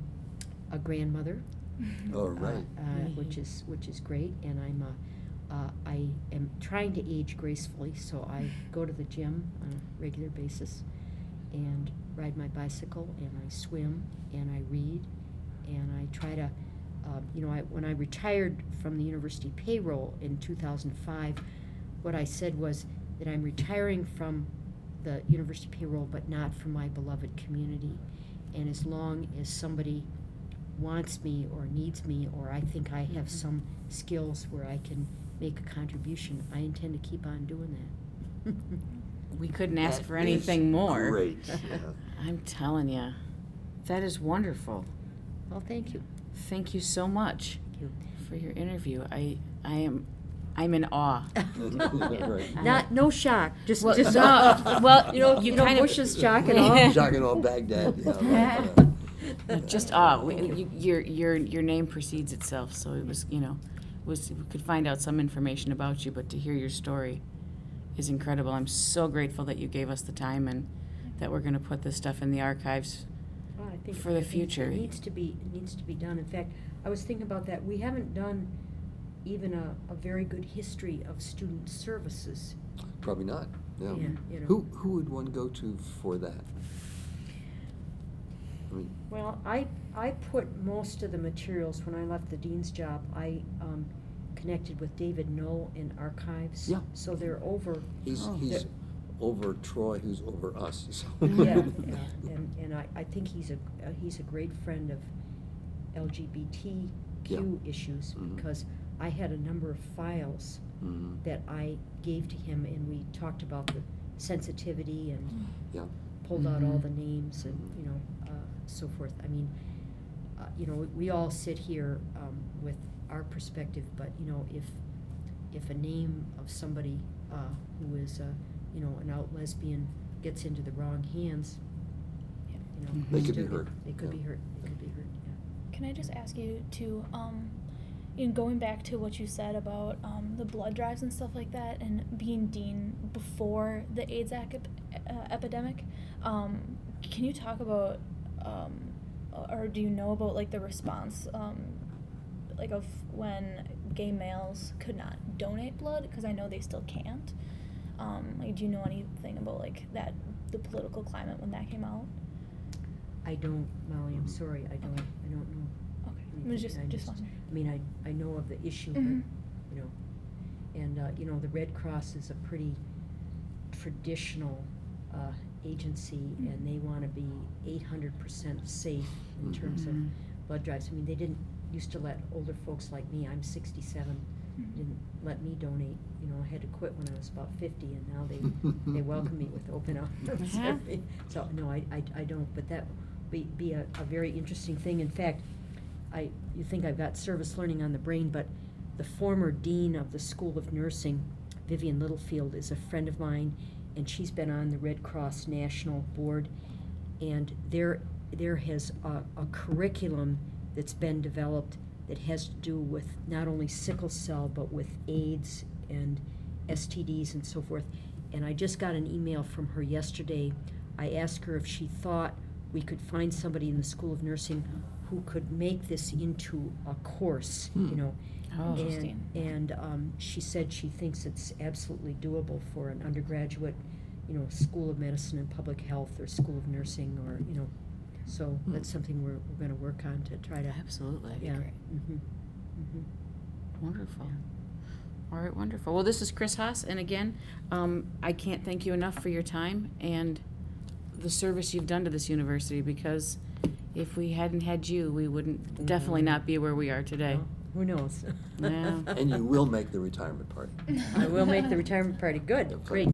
a grandmother, Oh, uh, right. uh, which is which is great, and I'm uh, uh, I am trying to age gracefully, so I go to the gym on a regular basis, and ride my bicycle, and I swim, and I read, and I try to, uh, you know, I, when I retired from the university payroll in two thousand five, what I said was that I'm retiring from the university payroll, but not from my beloved community, and as long as somebody wants me or needs me, or I think I have Mhm. some skills where I can make a contribution, I intend to keep on doing that. We couldn't ask That for is anything more. Great, yeah. I'm telling you, that is wonderful. Well, thank you. Thank you so much Thank you. for your interview. I, I am, I'm in awe. Right. Not, no shock, just, Well, just, no, well, you know, you you know, kind of- Bush's shock and awe. Jocking off Baghdad, yeah, right, yeah. Just awe. We- you- Your, your, your name precedes itself, so it was, you know, was, we could find out some information about you, but to hear your story is incredible. I'm so grateful that you gave us the time and that we're gonna put this stuff in the archives. Well, I think- for the I think future. It needs to be, it needs to be done. In fact, I was thinking about that. We haven't done even a, a very good history of student services. Probably not, no. Yeah, you know. Who, who would one go to for that? I mean, Well, I, I put most of the materials, when I left the dean's job, I um, connected with David Knoll in archives. Yeah. So they're over, he's, Oh. he's over Troy, who's over us, so. yeah, yeah, and, and I, I think he's a, uh, he's a great friend of L G B T Q issues, Mhm. because I had a number of files Mhm. that I gave to him, and we talked about the sensitivity and Yeah. pulled out all Mhm. the names and, Mhm. you know, uh, so forth. I mean, uh, you know, we, we all sit here, um, with our perspective, but, you know, if, if a name of somebody, uh, who is, uh, you know, an out lesbian gets into the wrong hands, Yeah. you know. They could be still- hurt. They could Yeah. be hurt, they could be hurt, yeah. Can I just ask you to, um, in going back to what you said about um, the blood drives and stuff like that, and being dean before the AIDS ac- uh, epidemic, um, can you talk about, um, or do you know about like the response, um, like of when gay males could not donate blood? Because I know they still can't. Um, like, do you know anything about like that, the political climate when that came out? I don't, Molly, I'm sorry, I don't, I don't know. Okay, it anything. was just I just wondering. I mean, I, I know of the issue, Mhm. but, you know, and, uh, you know, the Red Cross is a pretty traditional, uh, agency, Mhm. and they wanna be eight hundred percent safe in Mhm. terms of Mhm. blood drives. I mean, they didn't used to let older folks like me, I'm sixty-seven, Mhm. didn't let me donate, you know, I had to quit when I was about fifty, and now they, they welcome me with open arms. Yeah. So, no, I, I, I don't, but that would be, be a, a very interesting thing. In fact, I, you think I've got service learning on the brain, but the former dean of the School of Nursing, Vivian Littlefield, is a friend of mine, and she's been on the Red Cross National Board, and there, there has a, a curriculum that's been developed that has to do with not only sickle cell, but with AIDS and S T Ds and so forth. And I just got an email from her yesterday. I asked her if she thought we could find somebody in the School of Nursing who could make this into a course, you Hmm. know. Oh. And, Interesting. and um, she said she thinks it's absolutely doable for an undergraduate, you know, School of Medicine and Public Health, or School of Nursing, or, you know, so Hmm. that's something we're, we're gonna work on to try to, Absolutely. yeah. great. Mm-hmm. Mm-hmm. Wonderful. All right, wonderful. Well, this is Chris Haas, and again, um, I can't thank you enough for your time and the service you've done to this university, because if we hadn't had you, we wouldn't, definitely not be where we are today. Well, who knows? Yeah. And you will make the retirement party. I will make the retirement party good, Have fun. great.